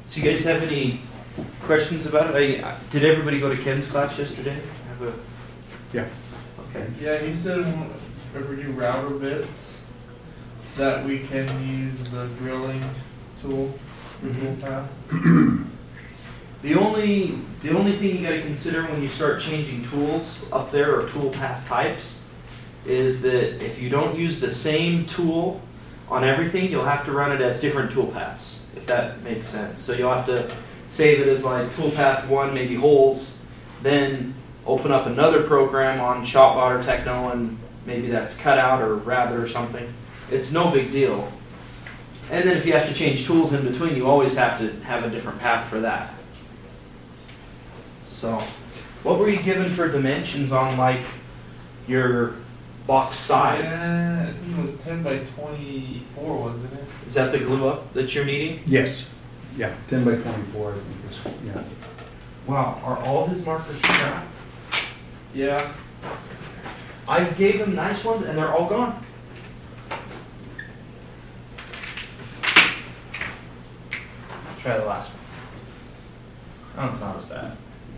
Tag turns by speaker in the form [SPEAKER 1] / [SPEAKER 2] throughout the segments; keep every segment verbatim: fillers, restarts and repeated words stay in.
[SPEAKER 1] So you guys have any questions about it? I, did everybody go to Ken's class yesterday? Have a,
[SPEAKER 2] yeah.
[SPEAKER 1] Okay.
[SPEAKER 3] Yeah, he said if we do router bits, that we can use the drilling tool, the
[SPEAKER 1] Mhm.
[SPEAKER 3] tool path.
[SPEAKER 1] The only the only thing you got to consider when you start changing tools up there or tool path types is that if you don't use the same tool on everything, you'll have to run it as different tool paths, if that makes sense. So you'll have to save it as like tool path one, maybe holes, then open up another program on ShotBot or Techno, and maybe that's Cutout or Rabbit or something. It's no big deal. And then if you have to change tools in between, you always have to have a different path for that. So, what were you given for dimensions on like your box sides?
[SPEAKER 3] Yeah, I think it was ten by twenty-four, wasn't it?
[SPEAKER 1] Is that the glue up that you're needing?
[SPEAKER 2] Yes. Yeah. Ten by twenty-four. I think is, yeah.
[SPEAKER 1] Wow, are all his markers scrap?
[SPEAKER 3] Yeah.
[SPEAKER 1] I gave him nice ones and they're all gone. Try the last one. Oh, it's not as bad.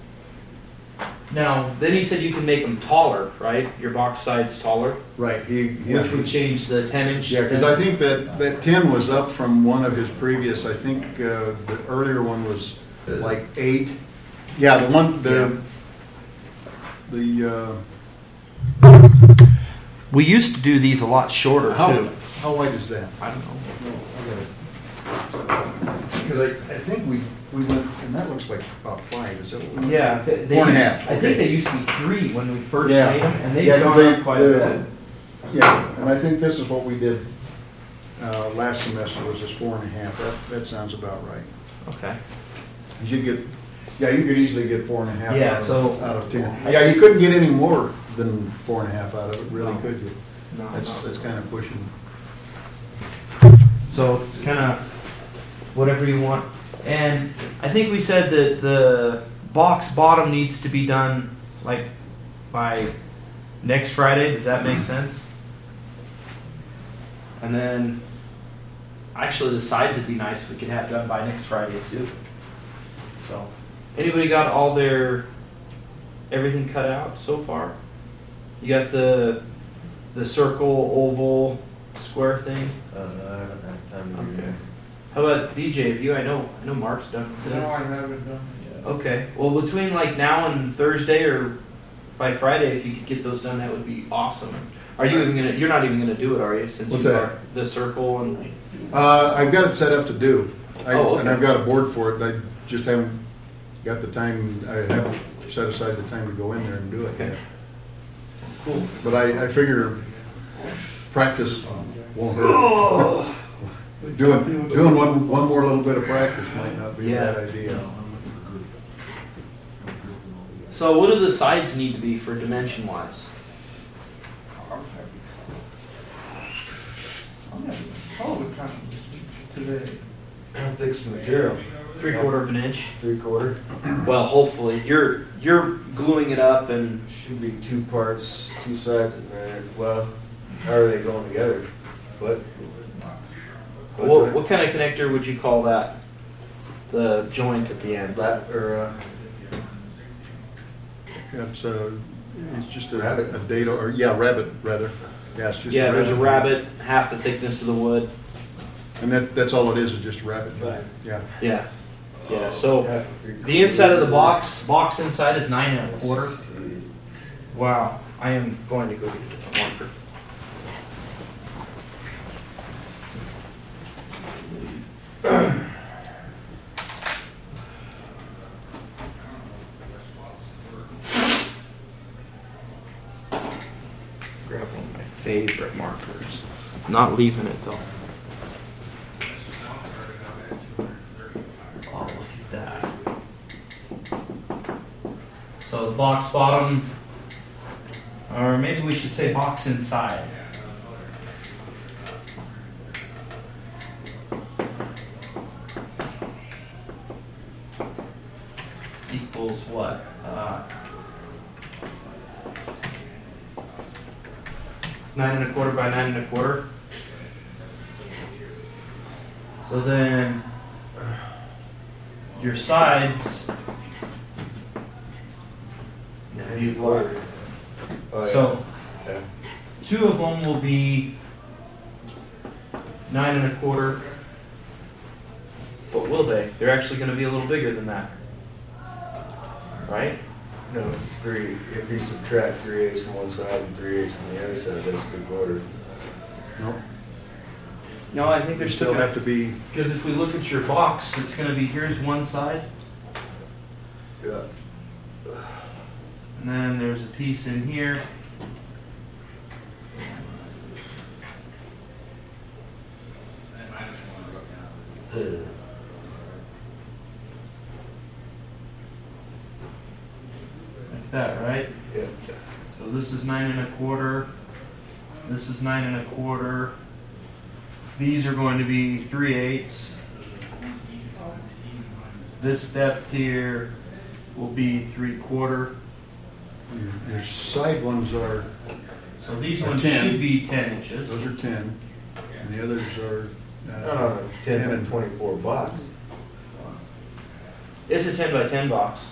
[SPEAKER 1] Now, then he said you can make them taller, right? Your box side's taller,
[SPEAKER 2] Right. He. Yeah.
[SPEAKER 1] which would change the ten inch.
[SPEAKER 2] Yeah, because I think that, that ten was up from one of his previous, I think uh, the earlier one was like eight. Yeah, the one, the, the, uh,
[SPEAKER 1] We used to do these a lot shorter
[SPEAKER 2] how,
[SPEAKER 1] too.
[SPEAKER 2] how wide is that?
[SPEAKER 1] I don't know.
[SPEAKER 2] Because I, I think we, we went, and that looks like about five, is that what we went?
[SPEAKER 1] Yeah, they
[SPEAKER 2] Four and a
[SPEAKER 1] used-
[SPEAKER 2] half,
[SPEAKER 1] I think
[SPEAKER 2] okay.
[SPEAKER 1] they used to be three when we first
[SPEAKER 2] Yeah.
[SPEAKER 1] made them, and they've
[SPEAKER 2] Yeah, 'cause
[SPEAKER 1] gone
[SPEAKER 2] they-
[SPEAKER 1] up quite a
[SPEAKER 2] the-
[SPEAKER 1] bit.
[SPEAKER 2] Yeah, and I think this is what we did uh, last semester, was this four and a half. That, that sounds about right.
[SPEAKER 1] Okay.
[SPEAKER 2] You get, yeah, you could easily get four and a half
[SPEAKER 1] Yeah,
[SPEAKER 2] out, of,
[SPEAKER 1] so-
[SPEAKER 2] out of ten. Yeah, you couldn't get any more than four and a half out of it, really,
[SPEAKER 1] No.
[SPEAKER 2] could you?
[SPEAKER 1] No,
[SPEAKER 2] That's
[SPEAKER 1] no.
[SPEAKER 2] that's kind of pushing.
[SPEAKER 1] So it's kind of whatever you want. And I think we said that the box bottom needs to be done like by next Friday. Does that make sense? And then actually the sides would be nice if we could have done by next Friday too. So anybody got all their everything cut out so far? You got the the circle, oval, square thing?
[SPEAKER 4] Uh, I haven't had time to do
[SPEAKER 1] Okay.
[SPEAKER 4] that.
[SPEAKER 1] How about D J? Have you? I know. I know Mark's done.
[SPEAKER 3] No, I haven't done it yet.
[SPEAKER 1] Okay. Well, between like now and Thursday, or by Friday, if you could get those done, that would be awesome. Are you even gonna? You're not even gonna do it, are you? Since
[SPEAKER 2] What's
[SPEAKER 1] you
[SPEAKER 2] that?
[SPEAKER 1] are the circle and.
[SPEAKER 2] Uh, I've got it set up to do, I,
[SPEAKER 1] Oh, okay.
[SPEAKER 2] and I've got a board for it. I just haven't got the time. I haven't set aside the time to go in there and do it
[SPEAKER 1] Okay.
[SPEAKER 2] yet.
[SPEAKER 1] Cool.
[SPEAKER 2] But I, I figure practice won't hurt. doing doing one one more little bit of practice might not be
[SPEAKER 1] Yeah.
[SPEAKER 2] a bad idea.
[SPEAKER 1] So, what do the sides need to be for dimension wise?
[SPEAKER 3] I'm gonna probably kind of today.
[SPEAKER 4] How thick's the material?
[SPEAKER 1] Three quarter of an inch.
[SPEAKER 4] Three quarter.
[SPEAKER 1] Well, hopefully you're you're gluing it up and.
[SPEAKER 4] Should be two parts, two sides in there. Well, how are they going together? What?
[SPEAKER 1] What, what kind of connector would you call that? The joint at the end.
[SPEAKER 4] That or uh,
[SPEAKER 2] It's uh, it's just a,
[SPEAKER 4] Rabbit.
[SPEAKER 2] a dado, or yeah, rabbit rather. Yeah, it's just
[SPEAKER 1] Yeah,
[SPEAKER 2] a
[SPEAKER 1] there's a
[SPEAKER 2] rabbit.
[SPEAKER 1] rabbit, half the thickness of the wood.
[SPEAKER 2] And that that's all it is, is just a rabbit.
[SPEAKER 4] Right.
[SPEAKER 2] Yeah.
[SPEAKER 1] Yeah. Yeah, so
[SPEAKER 4] half, three
[SPEAKER 1] the inside of the
[SPEAKER 4] quarters.
[SPEAKER 1] box, box inside is nine and a quarter. Wow. I am going to go get a different marker. Grab one of my favorite markers. Not leaving it though. Oh, look at that. So the box bottom, or maybe we should say box inside. Equals what? Uh, it's nine and a quarter by nine and a quarter. So then your sides. If you look.
[SPEAKER 4] Oh, yeah.
[SPEAKER 1] So
[SPEAKER 4] Yeah.
[SPEAKER 1] two of them will be nine and a quarter. But will they? They're actually going to be a little bigger than that, right?
[SPEAKER 4] No, it's three, if you subtract three eighths from one side and three eighths from the other side, that's three quarters.
[SPEAKER 2] Nope.
[SPEAKER 1] No, I think
[SPEAKER 2] They
[SPEAKER 1] they're
[SPEAKER 2] still have to be,
[SPEAKER 1] because if we look at your box, it's going to be here's one side,
[SPEAKER 4] Yeah.
[SPEAKER 1] and then there's a piece in here. Like that, right?
[SPEAKER 4] Yeah.
[SPEAKER 1] So this is nine and a quarter. This is nine and a quarter. These are going to be three eighths. This depth here will be three quarter.
[SPEAKER 2] your, your side ones are,
[SPEAKER 1] So these
[SPEAKER 2] Are
[SPEAKER 1] ones
[SPEAKER 2] ten.
[SPEAKER 1] should be ten inches.
[SPEAKER 2] those are ten, and the others are, uh,
[SPEAKER 4] Uh, ten and twenty-four box.
[SPEAKER 1] It's a ten by ten box.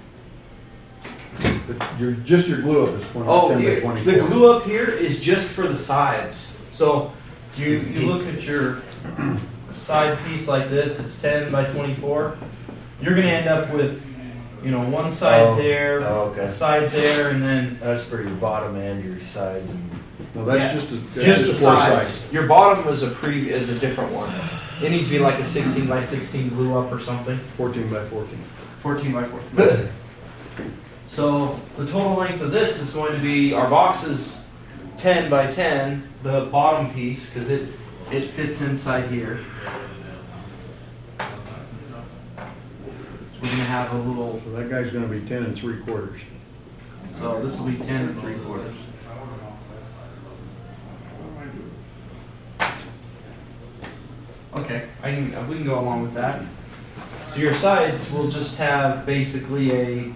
[SPEAKER 2] the- your, just your glue up is twenty,
[SPEAKER 1] Oh,
[SPEAKER 2] ten by
[SPEAKER 1] here,
[SPEAKER 2] twenty-four.
[SPEAKER 1] the glue up here is just for the sides. So you you look at your side piece like this. It's ten by twenty-four. You're going to end up with, you know, one side
[SPEAKER 4] Oh,
[SPEAKER 1] there,
[SPEAKER 4] oh, okay.
[SPEAKER 1] a side there, and then
[SPEAKER 4] That's for your bottom and your sides. And
[SPEAKER 2] No, that's
[SPEAKER 1] Yeah.
[SPEAKER 2] just, a- that's
[SPEAKER 1] just the
[SPEAKER 2] just four
[SPEAKER 1] sides.
[SPEAKER 2] sides.
[SPEAKER 1] Your bottom is a pre is a different one. It needs to be like a sixteen by sixteen glue up or something.
[SPEAKER 2] Fourteen by fourteen.
[SPEAKER 1] fourteen by fourteen. So the total length of this is going to be, our box is ten by ten, the bottom piece, because it, it fits inside here. So we're going to have a little,
[SPEAKER 2] So that guy's gonna be ten and three quarters.
[SPEAKER 1] so this will be ten and three quarters. Okay, I can, uh, we can go along with that. So your sides will just have basically a,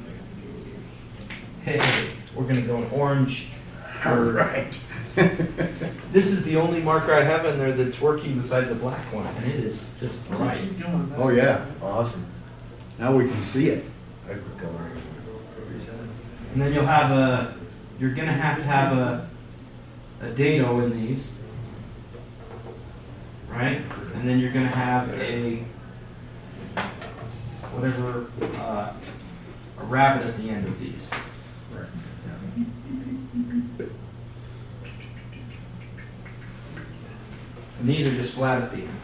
[SPEAKER 1] hey, we're going to go in orange. or-
[SPEAKER 2] Right.
[SPEAKER 1] This is the only marker I have in there that's working besides a black one, and it is just right.
[SPEAKER 2] Oh, yeah,
[SPEAKER 4] awesome.
[SPEAKER 2] now we can see it.
[SPEAKER 4] Agricolor.
[SPEAKER 1] And then you'll have a, you're going to have to have a, a dado in these, right? And then you're going to have a, whatever, uh, a rabbit at the end of these. And these are just flat at the end.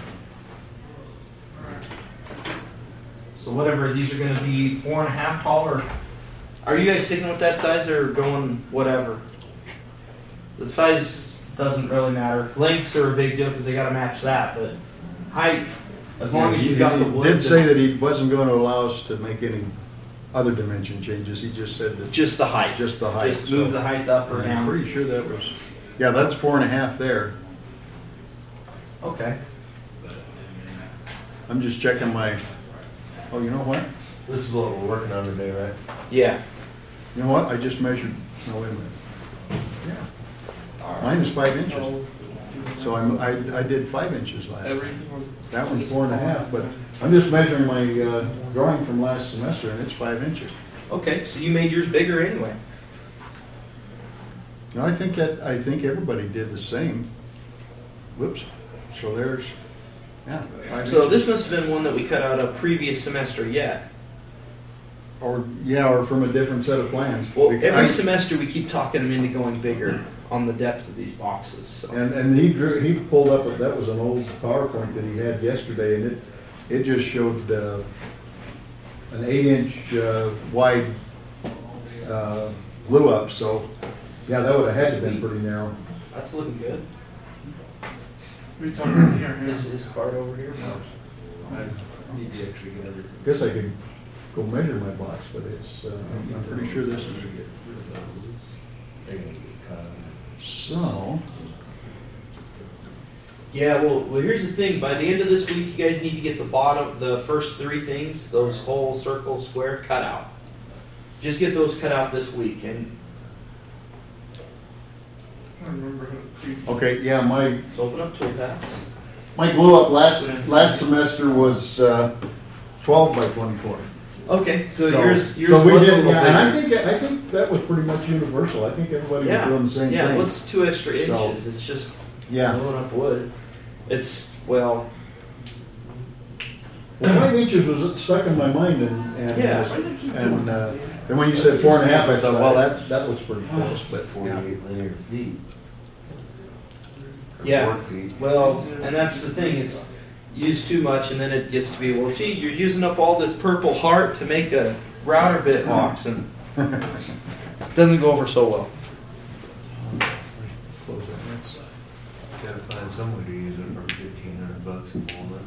[SPEAKER 1] So whatever, these are going to be four and a half tall, or are you guys sticking with that size or going whatever? The size doesn't really matter. Lengths are a big deal because they got to match that, but height, as long as
[SPEAKER 2] He-
[SPEAKER 1] you got
[SPEAKER 2] he
[SPEAKER 1] the wood.
[SPEAKER 2] did say that he wasn't gonna allow us to make any other dimension changes, he just said that
[SPEAKER 1] just the height.
[SPEAKER 2] just the height.
[SPEAKER 1] Just move
[SPEAKER 2] so-
[SPEAKER 1] the height up or
[SPEAKER 2] I'm
[SPEAKER 1] down.
[SPEAKER 2] pretty sure that was, yeah, that's four and a half there.
[SPEAKER 1] Okay.
[SPEAKER 2] I'm just checking my, oh, you know what?
[SPEAKER 4] This is what we're working on today, right?
[SPEAKER 1] Yeah.
[SPEAKER 2] You know what, I just measured, no, wait a minute. Yeah. Mine is five inches, so I'm, I, I did five inches last.
[SPEAKER 3] Everything was.
[SPEAKER 2] That one's four and a half, but I'm just measuring my uh, drawing from last semester, and it's five inches.
[SPEAKER 1] Okay, so you made yours bigger anyway.
[SPEAKER 2] No, I think that, I think everybody did the same. Whoops, so there's, yeah. five
[SPEAKER 1] So
[SPEAKER 2] inches.
[SPEAKER 1] this must have been one that we cut out a previous semester yet.
[SPEAKER 2] Or, yeah, or from a different set of plans.
[SPEAKER 1] Well,
[SPEAKER 2] Because
[SPEAKER 1] every
[SPEAKER 2] I-
[SPEAKER 1] semester we keep talking them into going bigger on the depth of these boxes. So.
[SPEAKER 2] And, and he drew, he pulled up, that was an old PowerPoint that he had yesterday, and it, it just showed, uh, an eight inch, uh, wide, uh, glue up, so, yeah, that would've had to been pretty narrow.
[SPEAKER 1] That's looking good.
[SPEAKER 3] We talking here, here.
[SPEAKER 1] This is part over here.
[SPEAKER 2] Guess I could go measure my box, but it's, uh, I'm I'm pretty sure this is. So,
[SPEAKER 1] Yeah, well, well, here's the thing. By the end of this week, you guys need to get the bottom, the first three things, those whole circle, square, cut out. Just get those cut out this week, and
[SPEAKER 3] I don't remember who.
[SPEAKER 2] okay, yeah, my,
[SPEAKER 1] let's open up toolpaths.
[SPEAKER 2] my glue up last, last semester was, uh, twelve by twenty-four.
[SPEAKER 1] Okay, so,
[SPEAKER 2] So-
[SPEAKER 1] yours yours
[SPEAKER 2] so we
[SPEAKER 1] was a
[SPEAKER 2] did,
[SPEAKER 1] little
[SPEAKER 2] yeah, and I
[SPEAKER 1] bigger.
[SPEAKER 2] think, I think that was pretty much universal. I think everybody was
[SPEAKER 1] Yeah,
[SPEAKER 2] doing the same
[SPEAKER 1] yeah.
[SPEAKER 2] thing.
[SPEAKER 1] What's two extra inches?
[SPEAKER 2] So-
[SPEAKER 1] It's just
[SPEAKER 2] Yeah.
[SPEAKER 1] gluing up wood. It's well,
[SPEAKER 2] Well, five inches was stuck in my mind and, and,
[SPEAKER 1] Yeah.
[SPEAKER 2] and, uh, and when you said four and a half, I thought, well, that, that looks pretty close, but, yeah.
[SPEAKER 4] Forty-eight linear feet. Or
[SPEAKER 1] Yeah.
[SPEAKER 4] board feet.
[SPEAKER 1] well, and that's the thing. It's used too much, and then it gets to be well. Gee, you're using up all this purple heart to make a router bit box, and it doesn't go over so well.
[SPEAKER 2] Close that, that's-
[SPEAKER 4] Gotta find some way to use it for fifteen hundred bucks in walnut.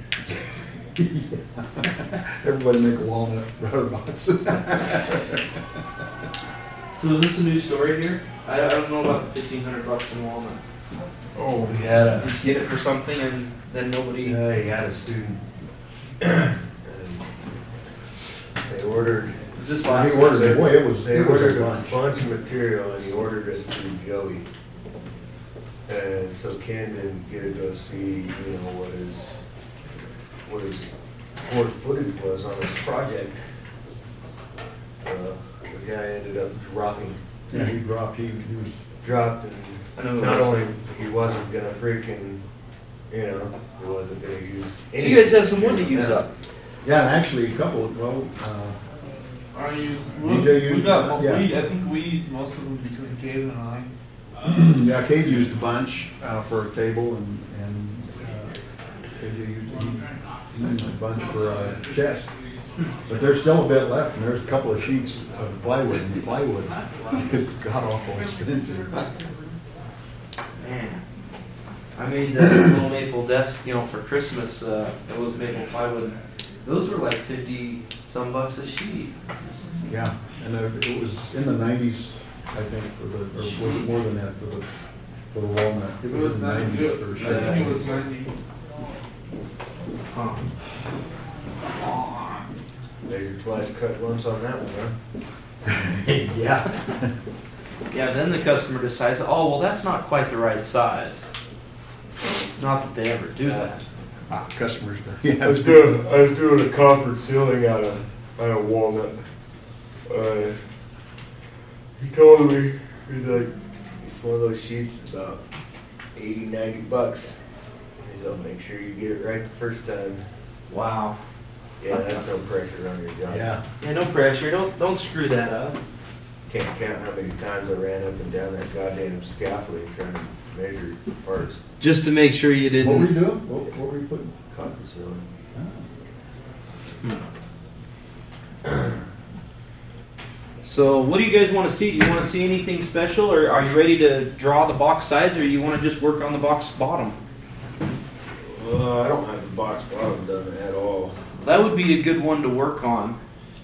[SPEAKER 2] Everybody make a walnut router box.
[SPEAKER 1] So is this a new story here? I, I don't know about the fifteen hundred bucks in Walnut.
[SPEAKER 4] Oh, we had a,
[SPEAKER 1] Did you get it for something and then nobody?
[SPEAKER 4] yeah, he had a student. And They ordered,
[SPEAKER 1] Was this
[SPEAKER 2] He
[SPEAKER 1] last?
[SPEAKER 2] ordered it, boy, it was,
[SPEAKER 4] they
[SPEAKER 2] it was
[SPEAKER 4] ordered
[SPEAKER 2] a
[SPEAKER 4] a
[SPEAKER 2] bunch.
[SPEAKER 4] bunch of material and he ordered it through Joey. And so Ken didn't get to go see, you know, what his, what his square footage was on his project. Uh, the guy ended up dropping,
[SPEAKER 2] Yeah, he dropped, he, he was,
[SPEAKER 4] dropped
[SPEAKER 1] I know
[SPEAKER 4] and
[SPEAKER 1] who
[SPEAKER 4] not
[SPEAKER 1] it was.
[SPEAKER 4] only he wasn't gonna freaking, you know, he wasn't gonna use.
[SPEAKER 1] So you guys have some wood to use
[SPEAKER 4] Yeah.
[SPEAKER 1] up.
[SPEAKER 2] yeah, and actually a couple, of well, uh,
[SPEAKER 3] I use,
[SPEAKER 2] D
[SPEAKER 3] we,
[SPEAKER 2] J
[SPEAKER 3] we
[SPEAKER 2] used-
[SPEAKER 3] got,
[SPEAKER 2] yeah.
[SPEAKER 3] we, I think we used most of them between Gabe and I.
[SPEAKER 2] yeah, Cade used a bunch, uh, for a table and, and, uh, K J used, he used a bunch for a chest. But there's still a bit left and there's a couple of sheets of plywood and plywood is god awful expensive.
[SPEAKER 1] Man, I made that little maple desk, you know, for Christmas. Uh, it was maple plywood. Those were like fifty some bucks a sheet.
[SPEAKER 2] Yeah, and uh, it was in the nineties, I think, for the, or was it more than that for the, for the walnut?
[SPEAKER 3] It was
[SPEAKER 2] in the
[SPEAKER 3] ninety,
[SPEAKER 2] nineties
[SPEAKER 3] I
[SPEAKER 2] for
[SPEAKER 3] think
[SPEAKER 2] sure.
[SPEAKER 3] it was ninety.
[SPEAKER 1] Huh.
[SPEAKER 4] Measure twice, cut once on that one, huh?
[SPEAKER 2] Yeah.
[SPEAKER 1] Yeah. Then the customer decides, oh well, that's not quite the right size. Not that they ever do that.
[SPEAKER 2] Ah, customers, yeah.
[SPEAKER 4] I was doing, I was doing a copper ceiling out of, out of walnut. Uh, he told me, he's like, it's one of those sheets, about eighty, ninety bucks. He's like, make sure you get it right the first time.
[SPEAKER 1] Wow.
[SPEAKER 4] Yeah, that's no pressure on your job.
[SPEAKER 2] Yeah.
[SPEAKER 1] Yeah, no pressure. Don't don't screw that up.
[SPEAKER 4] Can't count how many times I ran up and down that goddamn scaffolding trying to measure parts.
[SPEAKER 1] Just to make sure you
[SPEAKER 2] What were you
[SPEAKER 1] didn't.
[SPEAKER 2] doing? What, what were you putting?
[SPEAKER 4] Copper ceiling.
[SPEAKER 2] Ah.
[SPEAKER 1] So, what do you guys want to see? Do you want to see anything special, or are you ready to draw the box sides, or you want to just work on the box bottom?
[SPEAKER 4] Uh, I don't have the box bottom done at all.
[SPEAKER 1] That would be a good one to work on.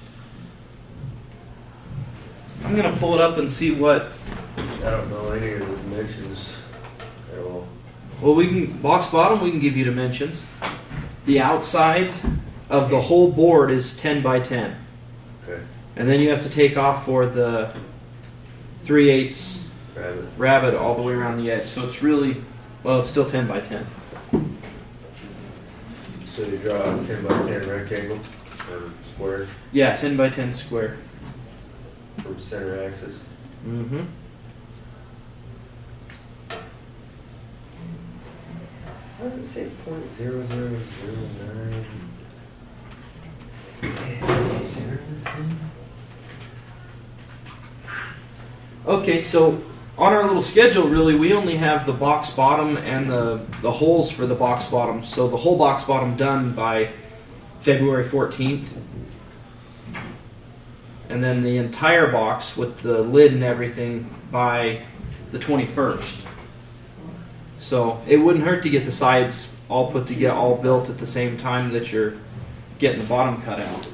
[SPEAKER 1] I'm gonna pull it up and see what.
[SPEAKER 4] I don't know any of the dimensions at all.
[SPEAKER 1] Well, we can box bottom. We can give you dimensions. The outside of the whole board is ten by ten,
[SPEAKER 4] Okay.
[SPEAKER 1] and then you have to take off for the three eighths
[SPEAKER 4] Rabbit.
[SPEAKER 1] rabbit all the way around the edge. So it's really, well, it's still ten by ten.
[SPEAKER 4] So you draw a ten by ten rectangle or square
[SPEAKER 1] Yeah, ten by ten square.
[SPEAKER 4] from center axis.
[SPEAKER 1] Mm-hmm.
[SPEAKER 4] Why does it say point zero zero zero nine?
[SPEAKER 1] Okay, so on our little schedule, really, we only have the box bottom and the, the holes for the box bottom. So the whole box bottom done by February fourteenth. And then the entire box with the lid and everything by the twenty-first. So it wouldn't hurt to get the sides all put together, all built at the same time that you're getting the bottom cut out.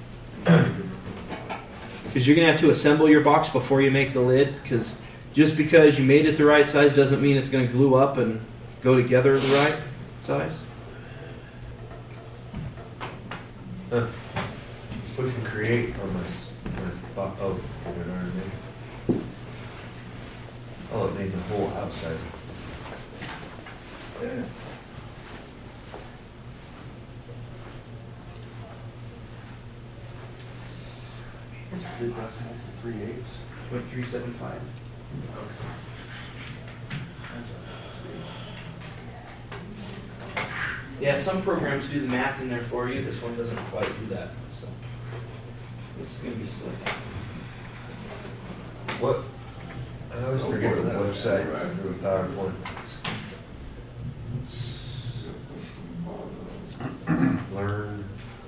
[SPEAKER 1] Because you're going to have to assemble your box before you make the lid. Because just because you made it the right size doesn't mean it's going to glue up and go together the right size.
[SPEAKER 4] Huh. Push and create on my, my bo- oh, you know what I mean? Oh, it made the whole outside. Yeah.
[SPEAKER 5] the decimals to three eighths?
[SPEAKER 1] Point three seven five. Yeah, some programs do the math in there for you. This one doesn't quite do that. So this is gonna be slick.
[SPEAKER 4] What? I always
[SPEAKER 2] Oh,
[SPEAKER 4] forget
[SPEAKER 2] boy,
[SPEAKER 4] the
[SPEAKER 2] that was
[SPEAKER 4] website
[SPEAKER 2] right.
[SPEAKER 4] for PowerPoint. Learn,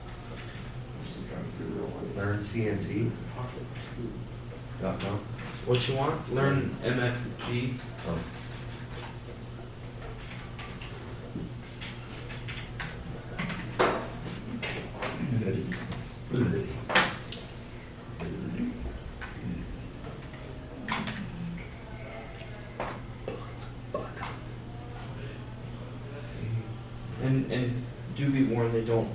[SPEAKER 4] learn C N C dot com.
[SPEAKER 1] What you want? Learn M F G.
[SPEAKER 4] Oh.
[SPEAKER 1] And and do be warned, they don't.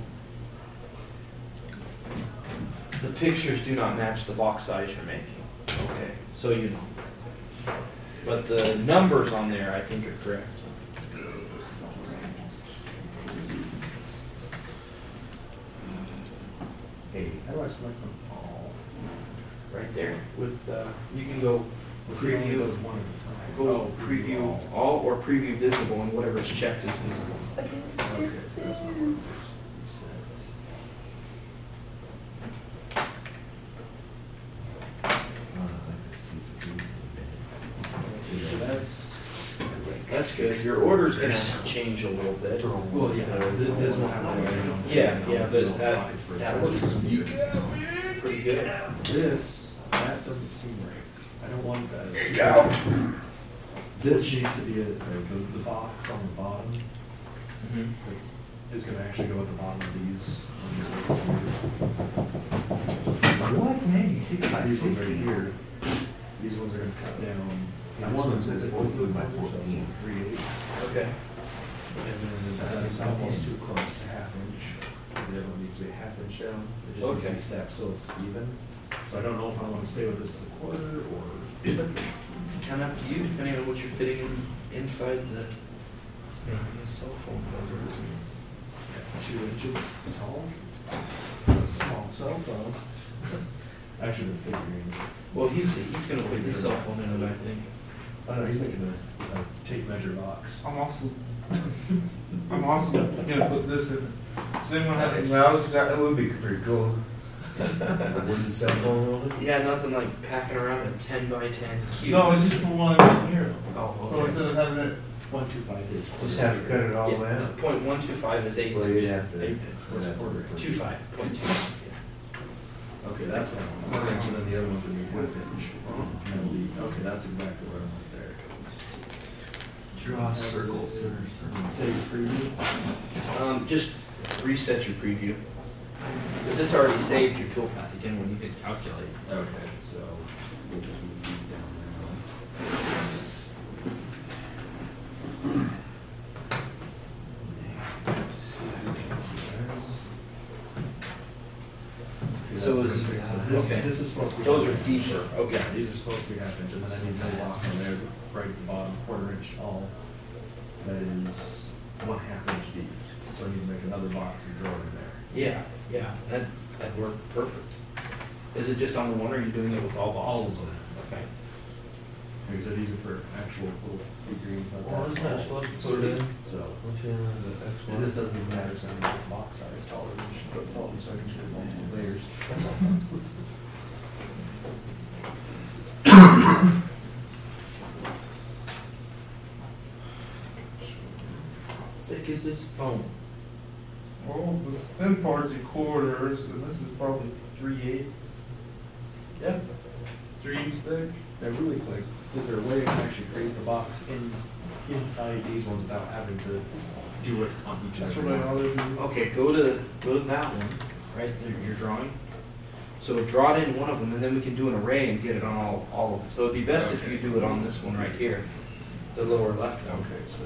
[SPEAKER 1] The pictures do not match the box size you're making. Okay, so you know. But the numbers on there, I think, are correct.
[SPEAKER 4] Hey,
[SPEAKER 5] How do I select them all?
[SPEAKER 1] Right there with uh, you can go preview.
[SPEAKER 5] Those one at a time.
[SPEAKER 1] Go
[SPEAKER 5] Oh,
[SPEAKER 1] preview all or preview visible, and whatever is checked is visible.
[SPEAKER 5] Okay, so that's not one. So that's.
[SPEAKER 1] That's good. Your order's gonna change a little bit.
[SPEAKER 5] Well, yeah, th- this one have already on.
[SPEAKER 1] Yeah, yeah, but that, that looks pretty good.
[SPEAKER 5] This, that doesn't seem right. I don't want that. This needs to be a, the, the box on the bottom.
[SPEAKER 1] Mhm.
[SPEAKER 5] Is, is gonna actually go at the bottom of these.
[SPEAKER 4] What, ninety-six by
[SPEAKER 5] These ones right
[SPEAKER 4] sixty?
[SPEAKER 5] here, these ones are gonna cut down.
[SPEAKER 4] And one of them says fourteen by fourteen.
[SPEAKER 5] Three eighths.
[SPEAKER 1] Okay.
[SPEAKER 5] And then that's almost too close to half inch, because the other one needs to be a half inch down. It just needs to
[SPEAKER 1] Okay.
[SPEAKER 5] be stepped so it's even. So I don't know if I wanna stay with this as a quarter or.
[SPEAKER 1] It's kind of up to you, depending on what you're fitting in, inside the. It's making a cell phone holder, isn't it?
[SPEAKER 5] Two inches tall. That's a small cell phone. Actually, they're figuring.
[SPEAKER 1] Well, he's he's gonna put his cell phone in it, I think.
[SPEAKER 5] I don't know, he's making a, a tape measure box.
[SPEAKER 3] I'm also, I'm also gonna put this in. Does anyone have some routers?
[SPEAKER 4] That would be pretty cool. Where's the cell phone on it?
[SPEAKER 1] Yeah, nothing like packing around a ten by ten cube.
[SPEAKER 3] No, it's just for one in here.
[SPEAKER 1] Oh,
[SPEAKER 3] So
[SPEAKER 1] okay.
[SPEAKER 3] instead of having it,
[SPEAKER 5] One two five is.
[SPEAKER 4] Just have to cut it all the way out.
[SPEAKER 1] Point one two five is eight.
[SPEAKER 4] Well, you'd have to.
[SPEAKER 1] Eight.
[SPEAKER 5] What's a quarter?
[SPEAKER 1] Two five. Point two.
[SPEAKER 5] Okay, that's what I want. Okay, so then the other one's gonna be one inch. And it'll be, okay, that's exactly what I want there.
[SPEAKER 4] Draw a circle, center, circle.
[SPEAKER 5] Save preview.
[SPEAKER 1] Um, just reset your preview. Because it's already saved your toolpath again when you hit calculate.
[SPEAKER 5] Okay, so we'll just move these down now.
[SPEAKER 1] So is-
[SPEAKER 5] This,
[SPEAKER 1] okay.
[SPEAKER 5] this is supposed to be.
[SPEAKER 1] Those are deeper, okay.
[SPEAKER 5] Yeah, these are supposed to be half inch, and then I need no lock on there, right at the bottom, quarter inch all. That is one half inch deep, so I need to make another box and throw it in there.
[SPEAKER 1] Yeah, yeah, that, that'd work perfect. Is it just on the one, or are you doing it with all
[SPEAKER 5] All
[SPEAKER 1] boxes?
[SPEAKER 5] of them.
[SPEAKER 1] Okay.
[SPEAKER 5] Because they're easier for actual little figurines. like
[SPEAKER 4] Well,
[SPEAKER 5] that.
[SPEAKER 4] isn't that supposed to put it in?
[SPEAKER 5] So,
[SPEAKER 4] What's the other, the X
[SPEAKER 5] and
[SPEAKER 4] one?
[SPEAKER 5] this doesn't even matter, so I'm gonna put box size taller, than just put foam, so I can shoot multiple layers.
[SPEAKER 1] That's all. Thick is this foam?
[SPEAKER 3] well, the thin part's your quarters, and this is probably three eighths.
[SPEAKER 5] Yep.
[SPEAKER 3] Three eighths thick.
[SPEAKER 5] They're really quick. Is there a way to actually create the box in, inside these ones without having to do it on each
[SPEAKER 3] That's
[SPEAKER 5] other?
[SPEAKER 3] what I always do.
[SPEAKER 1] Okay, go to, go to that one, right, there, your drawing. So draw it in one of them, and then we can do an array and get it on all, all of them. So it'd be best if you do it on this one right here, the lower left one.
[SPEAKER 5] Okay, so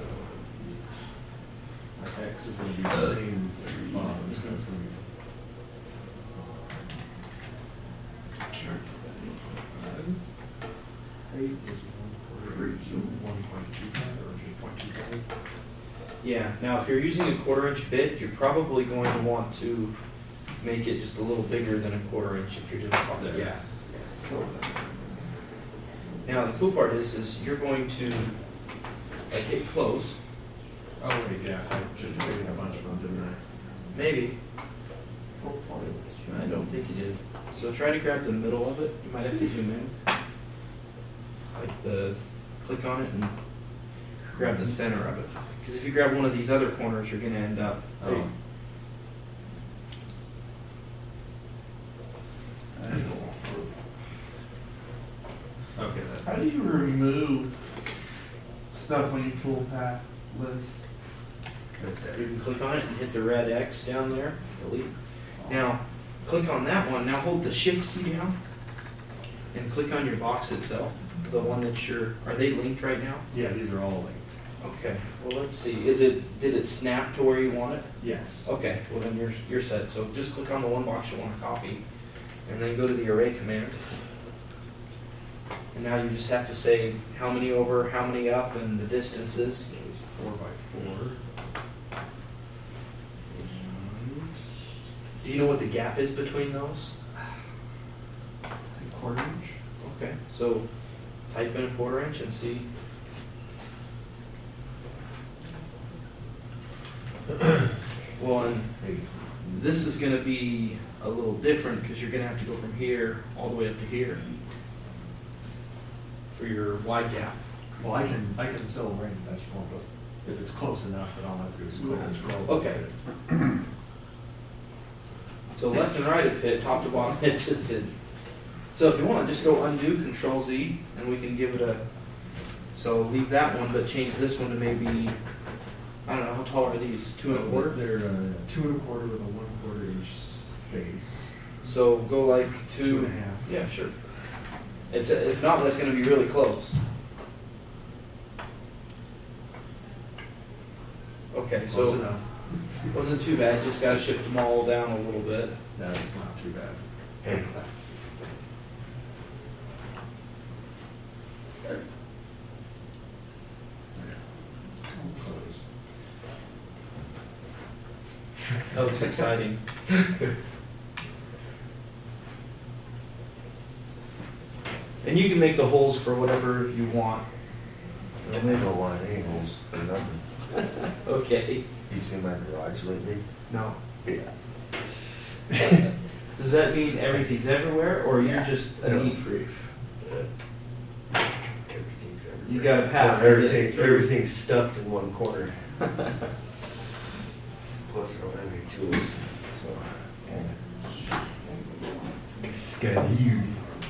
[SPEAKER 5] our X is gonna be the same bottom, so it's gonna be. Eight is one quarter, so one point two five or just point two five.
[SPEAKER 1] Yeah, now if you're using a quarter inch bit, you're probably going to want to make it just a little bigger than a quarter inch if you're doing,
[SPEAKER 5] There.
[SPEAKER 1] yeah. Now the cool part is, is you're going to like hit close,
[SPEAKER 5] Oh, wait, yeah, I just created a bunch of them, didn't I?
[SPEAKER 1] maybe. I don't think you did. So try to grab the middle of it. You might have to zoom in. Like the, click on it and grab the center of it. Because if you grab one of these other corners, you're going to end up.
[SPEAKER 5] Oh. Okay, that.
[SPEAKER 3] How do you remove stuff when you tool path list?
[SPEAKER 1] You can click on it and hit the red X down there, delete. Now, click on that one. Now hold the shift key down and click on your box itself. The one that you're, are they linked right now?
[SPEAKER 5] Yeah, these are all linked.
[SPEAKER 1] Okay, well, let's see. Is it, did it snap to where you want it?
[SPEAKER 5] Yes.
[SPEAKER 1] Okay, well then you're, you're set. So just click on the one box you want to copy and then go to the array command. And now you just have to say how many over, how many up, and the distances.
[SPEAKER 5] So it's four by four.
[SPEAKER 1] Do you know what the gap is between those?
[SPEAKER 3] A quarter inch?
[SPEAKER 1] Okay, so type in a quarter inch and see. Well, and this is going to be a little different because you're going to have to go from here all the way up to here for your wide gap.
[SPEAKER 5] Well, I can, I can still arrange that small, but if it's close enough, then all I have to do is click and scroll.
[SPEAKER 1] Okay. So left and right it fit, top to bottom it just didn't. So if you want, just go undo, Control Z, and we can give it a, so leave that one, but change this one to maybe, I don't know, how tall are these? Two and a quarter?
[SPEAKER 5] They're uh, two and a quarter with a one quarter inch space.
[SPEAKER 1] So go like two.
[SPEAKER 5] Two and a half.
[SPEAKER 1] Yeah, sure. It's a, if not, that's going to be really close. Okay, so
[SPEAKER 5] Close enough.
[SPEAKER 1] wasn't too bad. Just got to shift them all down a little bit.
[SPEAKER 5] That's not too bad.
[SPEAKER 4] Hey,
[SPEAKER 5] Close.
[SPEAKER 1] That looks exciting. And you can make the holes for whatever you want.
[SPEAKER 4] they don't want any holes for nothing.
[SPEAKER 1] Okay.
[SPEAKER 4] You seen my garage lately?
[SPEAKER 1] No.
[SPEAKER 4] Yeah.
[SPEAKER 1] Does that mean everything's everywhere, or you're just a
[SPEAKER 4] No.
[SPEAKER 1] neat freak?
[SPEAKER 4] Everything's everywhere.
[SPEAKER 1] You got a path.
[SPEAKER 4] Well, everything, everything's stuffed in one corner. Plus, I don't have any tools, so. Scary.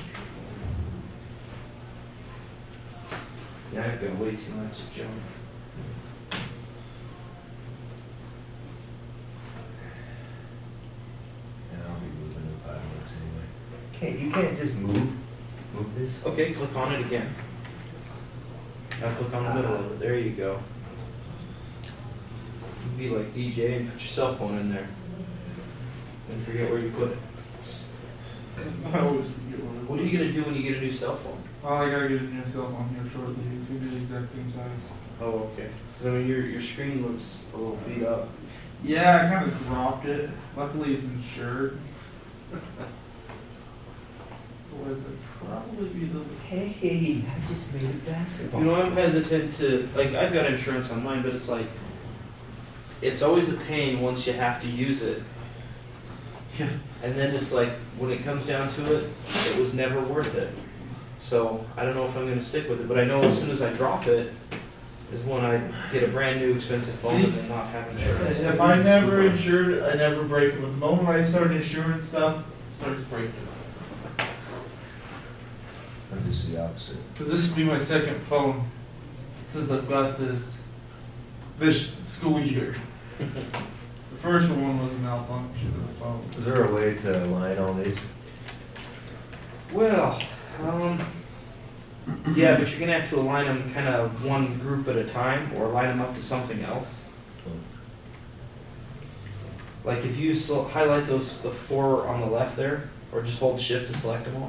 [SPEAKER 1] Yeah, I've got way too much junk.
[SPEAKER 4] Yeah, I'll be moving in five minutes anyway. Can't, you can't just move, move this?
[SPEAKER 1] Okay, click on it again. Now click on the middle of it. There you go. You be like D J and put your cell phone in there. And forget where you put it.
[SPEAKER 3] I always forget what it
[SPEAKER 1] What are you going to do when you get a new cell phone?
[SPEAKER 3] Well, I gotta get a new cell phone here shortly. It's gonna be the exact same size.
[SPEAKER 1] Oh, okay. 'Cause I mean, your, your screen looks a little beat up.
[SPEAKER 3] Yeah, I kind of dropped it. Luckily, it's insured. Otherwise, it'd probably be the.
[SPEAKER 4] Hey, I just made a basketball.
[SPEAKER 1] You know, I'm hesitant to, like, I've got insurance on mine, but it's like, it's always a pain once you have to use it.
[SPEAKER 3] Yeah.
[SPEAKER 1] And then it's like, when it comes down to it, it was never worth it. So I don't know if I'm going to stick with it, but I know as soon as I drop it, is when I get a brand new expensive phone
[SPEAKER 3] See?
[SPEAKER 1] and then not have insurance.
[SPEAKER 3] If I never insured it, I never break it. But the moment I start insuring stuff, it starts breaking.
[SPEAKER 4] I'm just the opposite.
[SPEAKER 3] Because this would be my second phone since I've got this this school year. The first one was a malfunction of the phone.
[SPEAKER 4] Is there a way to align all these?
[SPEAKER 1] Well, um, yeah, but you're going to have to align them kind of one group at a time or line them up to something else. Like if you sel- highlight those the four on the left there, or just hold shift to select them all.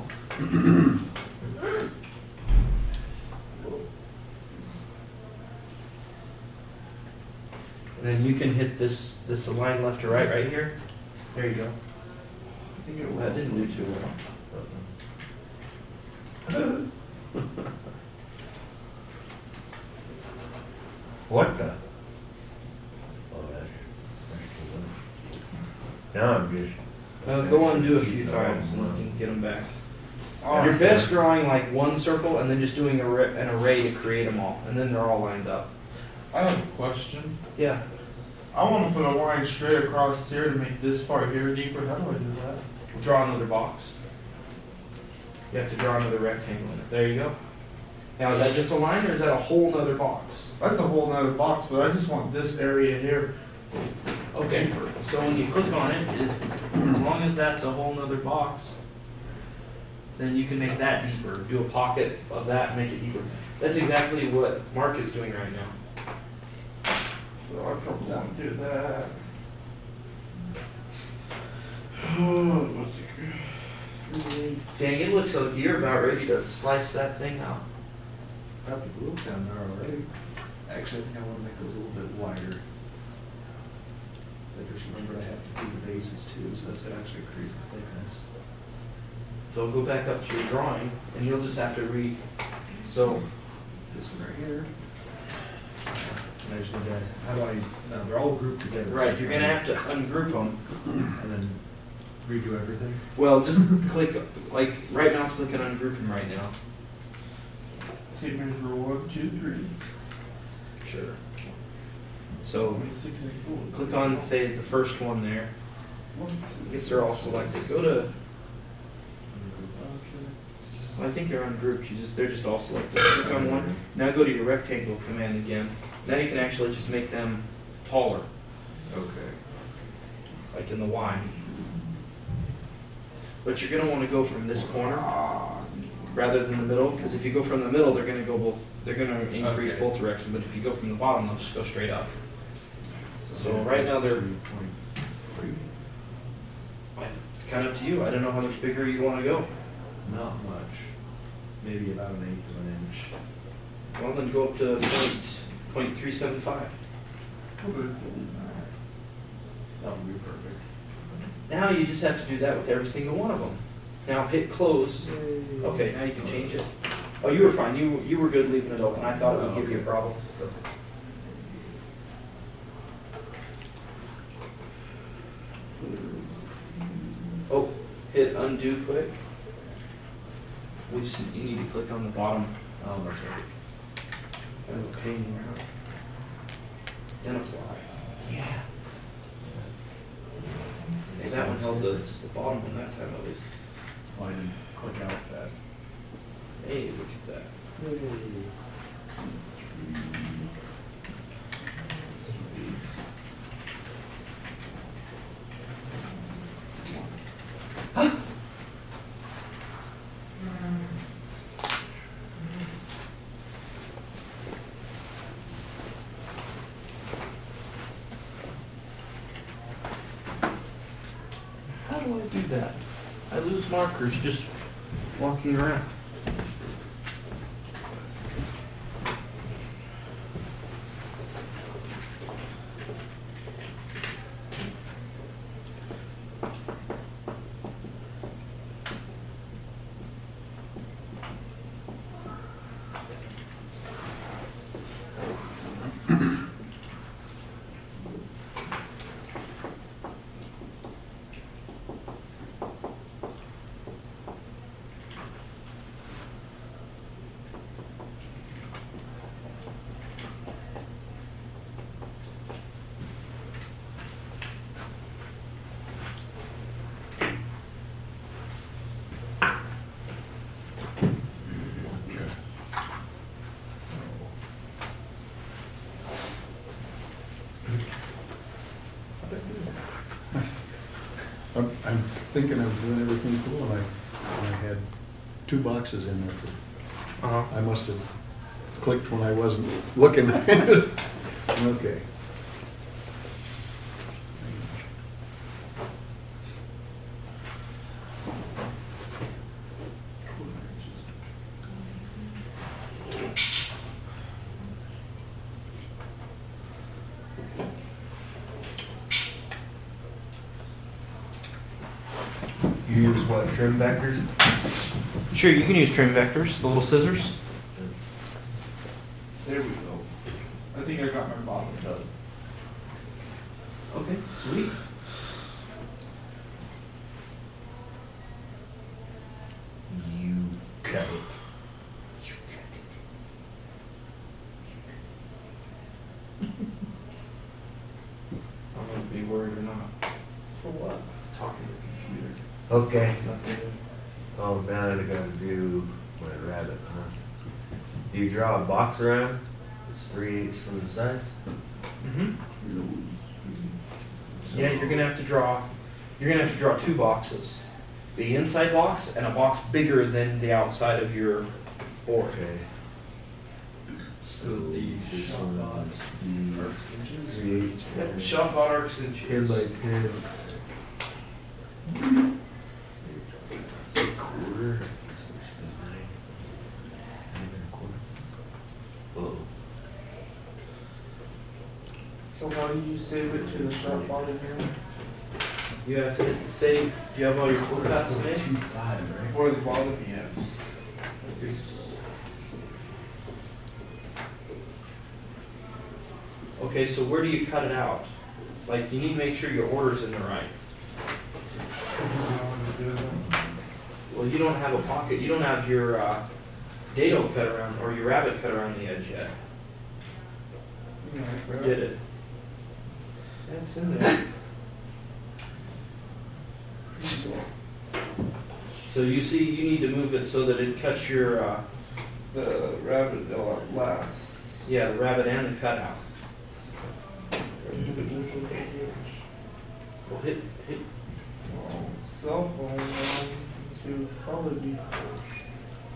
[SPEAKER 1] And then you can hit this this align left to right right here. There you go.
[SPEAKER 3] I think it
[SPEAKER 1] That
[SPEAKER 3] was.
[SPEAKER 1] didn't do too well.
[SPEAKER 4] What the? Oh, that's, that's cool. Now I'm just.
[SPEAKER 1] Uh, go undo a few times and you can get them back.
[SPEAKER 3] Oh,
[SPEAKER 1] You're best drawing like one circle and then just doing a ra- an array to create them all, and then they're all lined up.
[SPEAKER 3] I have a question.
[SPEAKER 1] Yeah.
[SPEAKER 3] I want to put a line straight across here to make this part here deeper. How do I do that?
[SPEAKER 1] Draw another box. You have to draw another rectangle in it. There you go. Now, is that just a line or is that a whole nother box?
[SPEAKER 3] That's a whole nother box, but I just want this area here.
[SPEAKER 1] Okay. So when you click on it, it as long as that's a whole nother box, then you can make that deeper. Do a pocket of that and make it deeper. That's exactly what Mark is doing right now.
[SPEAKER 3] So I probably want to do that.
[SPEAKER 1] Dang, it looks like you're about ready to slice that thing out.
[SPEAKER 5] Got the glue down there already. Actually, I think I want to make those a little bit wider. I just remember I have to do the bases too, so that's gonna actually increase the thickness.
[SPEAKER 1] So go back up to your drawing, and you'll just have to read. So
[SPEAKER 5] This one right here. And I just need to, how do I, no, they're all grouped together.
[SPEAKER 1] right, you're gonna have to ungroup them.
[SPEAKER 5] And then redo everything.
[SPEAKER 1] Well, just click like right mouse click and ungroup them right now.
[SPEAKER 3] Take measure one, two, three.
[SPEAKER 1] Sure. So
[SPEAKER 3] Six and four.
[SPEAKER 1] click on say the first one there. I guess they're all selected. Go to. Well, I think they're ungrouped. You just they're just all selected. Click on one. Now go to your rectangle command again. Now you can actually just make them taller,
[SPEAKER 5] Okay.
[SPEAKER 1] like in the Y. But you're gonna want to go from this corner rather than the middle, because if you go from the middle, they're gonna go both. They're gonna increase
[SPEAKER 5] Okay.
[SPEAKER 1] both directions. But if you go from the bottom, they'll just go straight up. So right now they're
[SPEAKER 5] twenty-three.
[SPEAKER 1] it's kind of up to you. I don't know how much bigger you want to go.
[SPEAKER 5] Not much. Maybe about an eighth of an inch.
[SPEAKER 1] Well, then go up to point point three seven five.
[SPEAKER 5] That would be perfect.
[SPEAKER 1] Now you just have to do that with every single one of them. Now hit close. Okay, now you can change it. Oh, you were fine. You you were good leaving it open. I thought it would give you a problem. Oh, hit undo quick. We just you need to click on the bottom.
[SPEAKER 5] Oh, that's right.
[SPEAKER 1] Kind of a pain in the ass. Then apply. Yeah. Hey, that one held the, the bottom one that time at least.
[SPEAKER 5] Well, I didn't click out that.
[SPEAKER 1] Hey, look at that. How do I do that? I lose markers just walking around.
[SPEAKER 2] I'm, I'm thinking I was doing everything cool, and I, and I had two boxes in there. For,
[SPEAKER 1] Uh-huh.
[SPEAKER 2] I must have clicked when I wasn't looking. Okay.
[SPEAKER 4] You use what, trim vectors?
[SPEAKER 1] Sure, you can use trim vectors, the little scissors.
[SPEAKER 3] There we go. I think I got my bottom done.
[SPEAKER 1] Okay, sweet.
[SPEAKER 4] You cut it.
[SPEAKER 1] I'm gonna be worried or not.
[SPEAKER 3] For what?
[SPEAKER 1] It's talking to the computer.
[SPEAKER 4] Okay.
[SPEAKER 1] It's nothing.
[SPEAKER 4] Oh, now I gotta do my rabbit, huh? Do you draw a box around? It's three eighths from the sides?
[SPEAKER 1] Mm-hmm. Yeah, you're gonna have to draw. You're gonna have to draw two boxes: the inside box and a box bigger than the outside of your board.
[SPEAKER 4] Okay.
[SPEAKER 3] So the
[SPEAKER 4] this
[SPEAKER 3] shop
[SPEAKER 4] one
[SPEAKER 3] dot
[SPEAKER 4] is
[SPEAKER 3] arc inches.
[SPEAKER 4] Three eighths.
[SPEAKER 3] Yep, shop dot arcs
[SPEAKER 4] Ten
[SPEAKER 3] inches.
[SPEAKER 4] by ten. Quarter. Nine and a quarter. Oh.
[SPEAKER 3] So how do you save it to the shop dot again?
[SPEAKER 1] You have to hit the save. Do you have all your toolpaths made?
[SPEAKER 4] Two five, right?
[SPEAKER 3] For the bottom, yeah. Okay.
[SPEAKER 1] Okay, so where do you cut it out? Like, you need to make sure your order's in the right.
[SPEAKER 3] How to do that?
[SPEAKER 1] Well, you don't have a pocket. You don't have your uh, dado cut around or your rabbit cut around the edge yet.
[SPEAKER 3] Yeah,
[SPEAKER 1] Or
[SPEAKER 3] like
[SPEAKER 1] did
[SPEAKER 3] that.
[SPEAKER 1] it? Yeah, it's in there. So you see, you need to move it so that it cuts your, uh,
[SPEAKER 3] The rabbit will last.
[SPEAKER 1] yeah, the rabbit and the cutout. Well, hit, hit.
[SPEAKER 3] Well, cell phone um, to probably be first.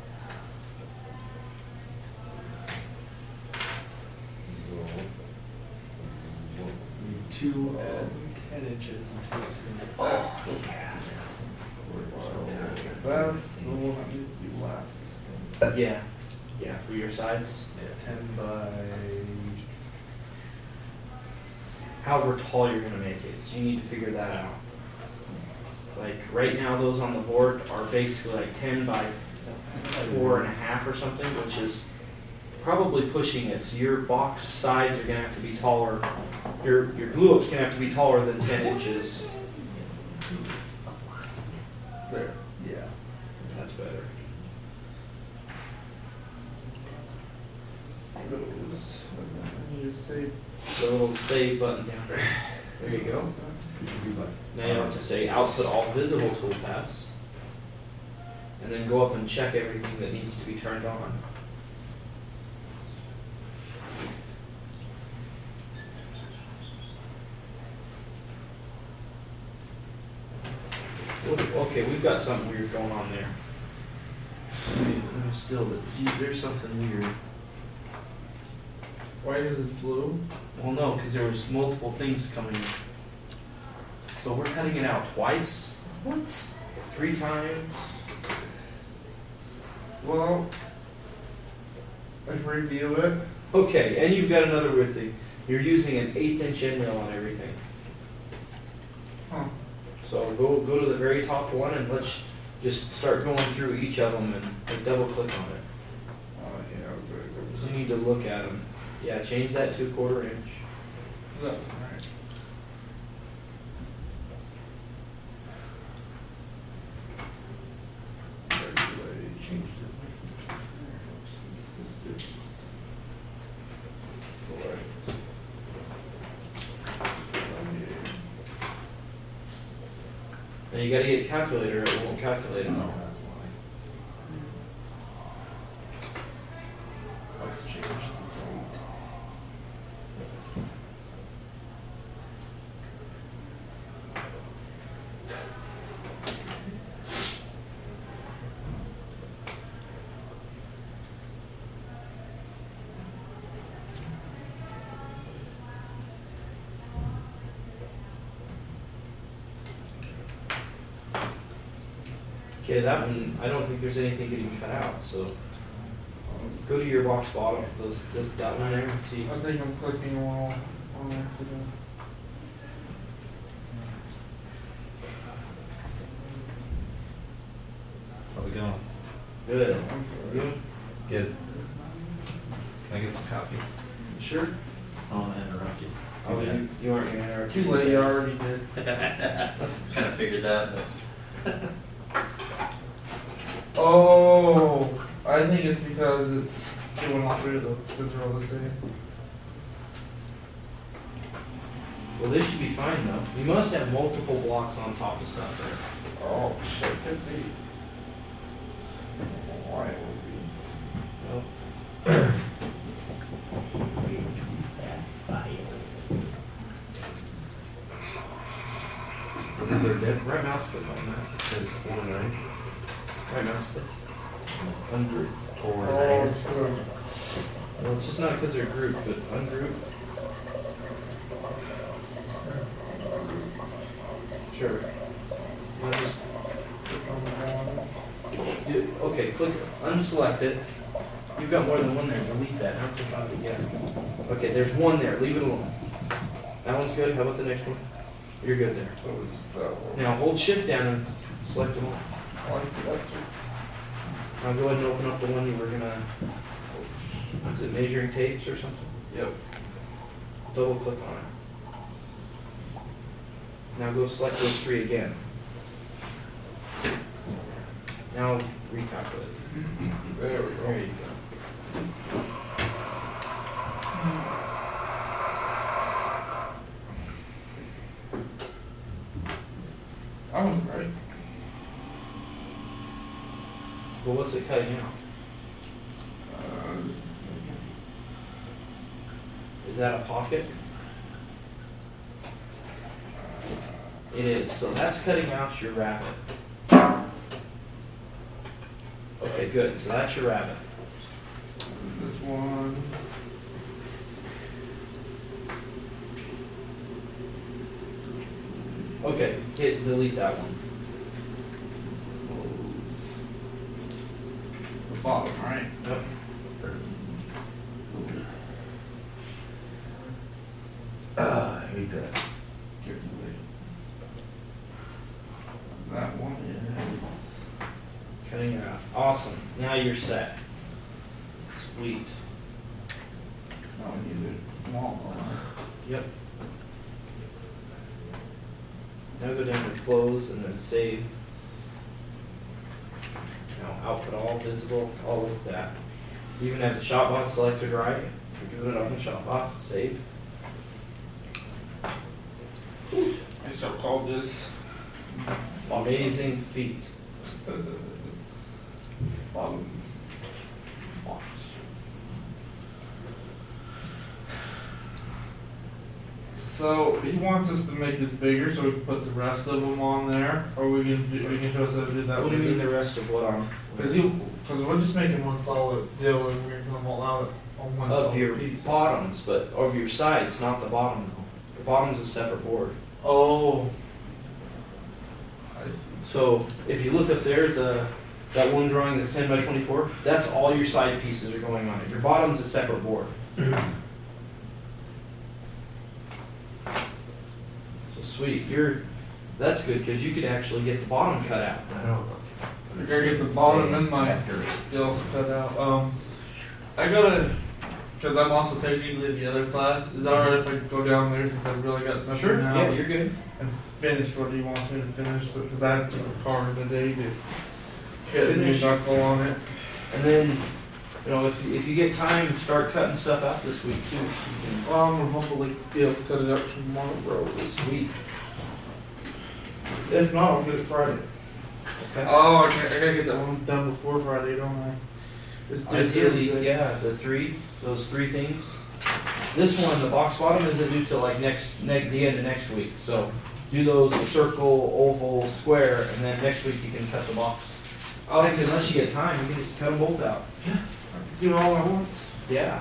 [SPEAKER 5] Two and ten inches until it's
[SPEAKER 3] Oh, that's the one that needs to be last.
[SPEAKER 1] Yeah, yeah, for your sides.
[SPEAKER 5] yeah, ten by
[SPEAKER 1] However tall you're gonna make it, so you need to figure that out. Like, right now, those on the board are basically like ten by four and a half or something, which is probably pushing it. So your box sides are gonna have to be taller. Your your glue up's gonna have to be taller than ten inches.
[SPEAKER 3] There.
[SPEAKER 5] yeah.
[SPEAKER 1] That's better.
[SPEAKER 3] Those. And then I need to save.
[SPEAKER 1] The little save button down there. There you go. Now you have to say output all visible toolpaths, and then go up and check everything that needs to be turned on. Okay, we've got something weird going on there. I'm still, gee, there's something weird.
[SPEAKER 3] Why is it blue?
[SPEAKER 1] Well, no, because there was multiple things coming. So we're cutting it out twice? What? Three times?
[SPEAKER 3] Well, let's review it.
[SPEAKER 1] Okay, and you've got another weird thing. You're using an eighth inch end mill on everything.
[SPEAKER 3] Huh.
[SPEAKER 1] So go go to the very top one and let's just start going through each of them and like, double click on it.
[SPEAKER 3] Oh, yeah, very good.
[SPEAKER 1] Because you need to look at them. Yeah, change that to a quarter inch.
[SPEAKER 3] Is that right? I changed it. Alright.
[SPEAKER 1] Now you gotta get a calculator, it won't calculate it.
[SPEAKER 5] No, that's why. Let's change the date.
[SPEAKER 1] Okay, that one, I don't think there's anything getting cut out, so go to your box bottom, this, this, that one there, and see.
[SPEAKER 3] I think I'm clicking wrong on accident.
[SPEAKER 5] How's it going?
[SPEAKER 1] Good. You?
[SPEAKER 6] Good. Can I get some coffee?
[SPEAKER 1] Sure.
[SPEAKER 6] I want to interrupt you.
[SPEAKER 1] Oh, you, you aren't gonna interrupt.
[SPEAKER 3] Too late, you already did.
[SPEAKER 6] Kind of figured that, but
[SPEAKER 3] Oh, I think it's because it's doing all three of those, because they're all the same.
[SPEAKER 1] Well, this should be fine though. You must have multiple blocks on top of stuff there.
[SPEAKER 3] Oh, shit, could be. Why it would be.
[SPEAKER 1] Well, right mouse click on that. It says four nine. Right mouse click. Ungroup.
[SPEAKER 6] four
[SPEAKER 3] Oh,
[SPEAKER 6] nine.
[SPEAKER 3] it's good.
[SPEAKER 1] Well, it's just not because they're grouped, but ungroup. Sure. I'll just, you, okay, click, unselect it. You've got more than one there. Delete that. Don't click on it again. Okay, there's one there. Leave it alone. That one's good. How about the next one? You're good there.
[SPEAKER 3] So it's that one.
[SPEAKER 1] Now hold shift down and select them all.
[SPEAKER 3] I like that.
[SPEAKER 1] Now go ahead and open up the one you were gonna, is it measuring tapes or something?
[SPEAKER 3] Yep.
[SPEAKER 1] Double click on it. Now go select those three again. Now recalculate.
[SPEAKER 3] There we
[SPEAKER 1] There you
[SPEAKER 3] go.
[SPEAKER 1] go.
[SPEAKER 3] That one's right.
[SPEAKER 1] Well, what's it cutting out?
[SPEAKER 3] Uh,
[SPEAKER 1] Is that a pocket? It is. So that's cutting out your rabbit. Okay, good. So that's your rabbit.
[SPEAKER 3] this one.
[SPEAKER 1] Okay, hit delete that one.
[SPEAKER 3] The bottom, right?
[SPEAKER 1] Yep.
[SPEAKER 6] Ah, I hate that.
[SPEAKER 3] Give it away. That one is.
[SPEAKER 1] Cutting it out. Awesome. Now you're set. Sweet.
[SPEAKER 3] Now we need it. Long one.
[SPEAKER 1] Yep. Now go down to close and then save. Now output all visible. All of that. You even have the shotbot selected right. If you're doing it on the shotbot, save.
[SPEAKER 3] I shall call this
[SPEAKER 1] Amazing feat.
[SPEAKER 3] bottom box. So he wants us to make this bigger so we can put the rest of them on there, or we can do, we can just have to do that.
[SPEAKER 1] What do you mean the rest of what on?
[SPEAKER 3] Because he, because we're just making one solid deal and we're gonna allow it on one
[SPEAKER 1] Of
[SPEAKER 3] solid
[SPEAKER 1] your
[SPEAKER 3] piece.
[SPEAKER 1] bottoms, but of your sides, not the bottom though. The bottom's a separate board.
[SPEAKER 3] Oh. I see.
[SPEAKER 1] So if you look up there, the that one drawing that's ten by twenty-four, that's all your side pieces are going on it. Your bottom's a separate board. So sweet, you're that's good because you could actually get the bottom cut out.
[SPEAKER 6] I don't know.
[SPEAKER 3] I gotta get the bottom and my gills cut out. Um, I gotta, because I'm also technically the other class. Is that alright if I go down there since I've really got nothing now?
[SPEAKER 1] Yeah, you're good.
[SPEAKER 3] And finish what he wants me to finish, because I have to take a car today to get a new
[SPEAKER 1] Finish.
[SPEAKER 3] knuckle on it.
[SPEAKER 1] And then, you know, if if you get time, start cutting stuff out this week too. You
[SPEAKER 3] Well, I'm gonna hopefully be able to cut it up tomorrow, bro.
[SPEAKER 1] can- Sweet.
[SPEAKER 3] If not, I'll get it Friday.
[SPEAKER 1] Okay.
[SPEAKER 3] Oh, I, can't, I gotta get that one done before Friday, don't I? It's due
[SPEAKER 1] Ideally,
[SPEAKER 3] Thursday.
[SPEAKER 1] yeah, the three, those three things. This one, the box bottom, isn't due till like next, ne- the end of next week. So do those circle, oval, square, and then next week you can cut the box.
[SPEAKER 3] I'll
[SPEAKER 1] Heck,
[SPEAKER 3] just
[SPEAKER 1] unless you get time, you can just cut them both out.
[SPEAKER 3] do it all at once.
[SPEAKER 1] Yeah.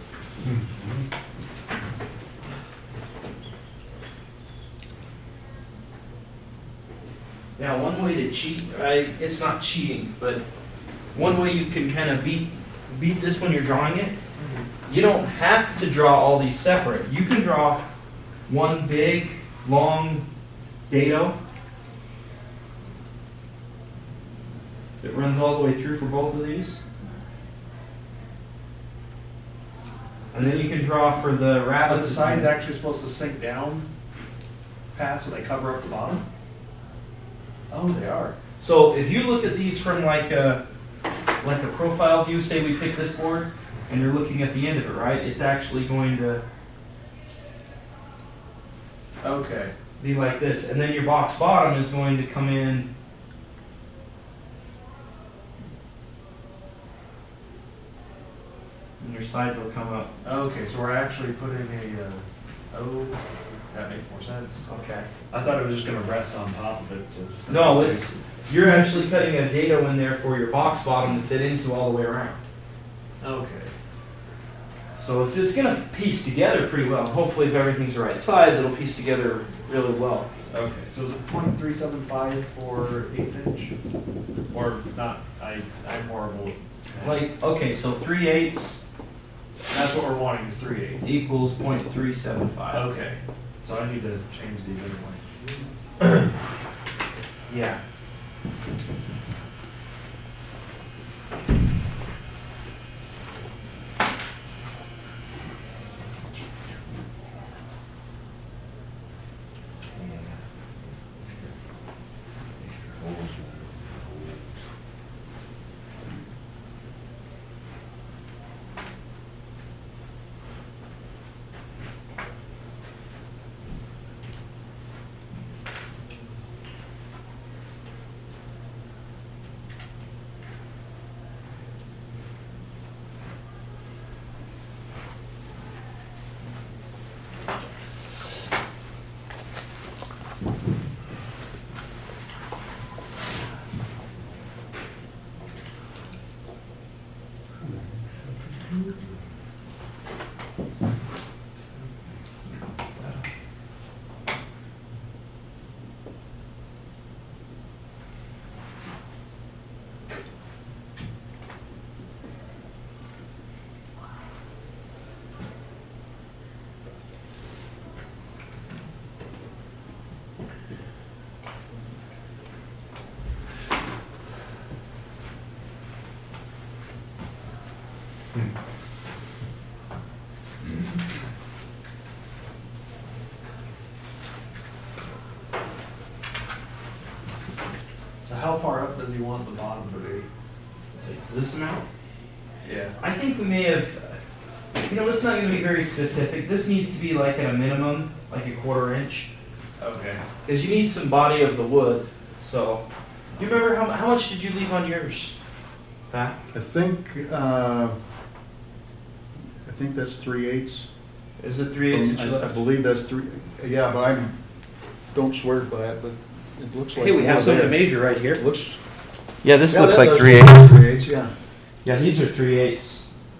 [SPEAKER 1] Now, one way to cheat, right? It's not cheating, but one way you can kind of beat beat this when you're drawing it. You don't have to draw all these separate. You can draw one big, long dado. It runs all the way through for both of these. And then you can draw for the
[SPEAKER 5] Are
[SPEAKER 1] rabbit.
[SPEAKER 5] the sides actually supposed to sink down past so they cover up the bottom? Oh, they are.
[SPEAKER 1] So if you look at these from like a like a profile view, say we pick this board, and you're looking at the end of it, right? It's actually going to
[SPEAKER 5] Okay.
[SPEAKER 1] be like this, and then your box bottom is going to come in. And your sides will come up.
[SPEAKER 5] Okay, so we're actually putting a, uh, oh, that makes more sense.
[SPEAKER 1] Okay.
[SPEAKER 5] I thought it was just gonna rest on top of it, so. it's just-
[SPEAKER 1] No, it's you're actually cutting a dado in there for your box bottom to fit into all the way around.
[SPEAKER 5] Okay.
[SPEAKER 1] So it's it's gonna piece together pretty well. Hopefully, if everything's the right size, it'll piece together really well.
[SPEAKER 5] Okay, so is it point three seven five for eighth inch? Or not, I, I'm horrible.
[SPEAKER 1] Like okay, so three eighths
[SPEAKER 5] That's what we're wanting is three eighths.
[SPEAKER 1] equals point three seven five.
[SPEAKER 5] Okay, so I need to change these anyway.
[SPEAKER 1] Yeah.
[SPEAKER 5] So how far up does he want the bottom to be?
[SPEAKER 1] Like this amount.
[SPEAKER 5] Yeah.
[SPEAKER 1] I think we may have. You know, it's not going to be very specific. This needs to be like at a minimum, like a quarter inch,
[SPEAKER 5] Okay.
[SPEAKER 1] because you need some body of the wood. So, you remember how how much did you leave on yours, Pat?
[SPEAKER 2] I think, uh, I think that's three eighths.
[SPEAKER 1] Is it three eighths
[SPEAKER 2] From-
[SPEAKER 1] that you
[SPEAKER 2] I I
[SPEAKER 1] left?
[SPEAKER 2] believe that's three, yeah, but I don't swear by it, but it looks like.
[SPEAKER 1] Hey, we have
[SPEAKER 2] more
[SPEAKER 1] something to
[SPEAKER 2] there.
[SPEAKER 1] measure right here.
[SPEAKER 2] It looks.
[SPEAKER 1] Yeah, this
[SPEAKER 2] yeah,
[SPEAKER 1] looks
[SPEAKER 2] that
[SPEAKER 1] like
[SPEAKER 2] does
[SPEAKER 1] three
[SPEAKER 2] look
[SPEAKER 1] eighths.
[SPEAKER 2] Three eighths, yeah.
[SPEAKER 1] Yeah, these are three eighths.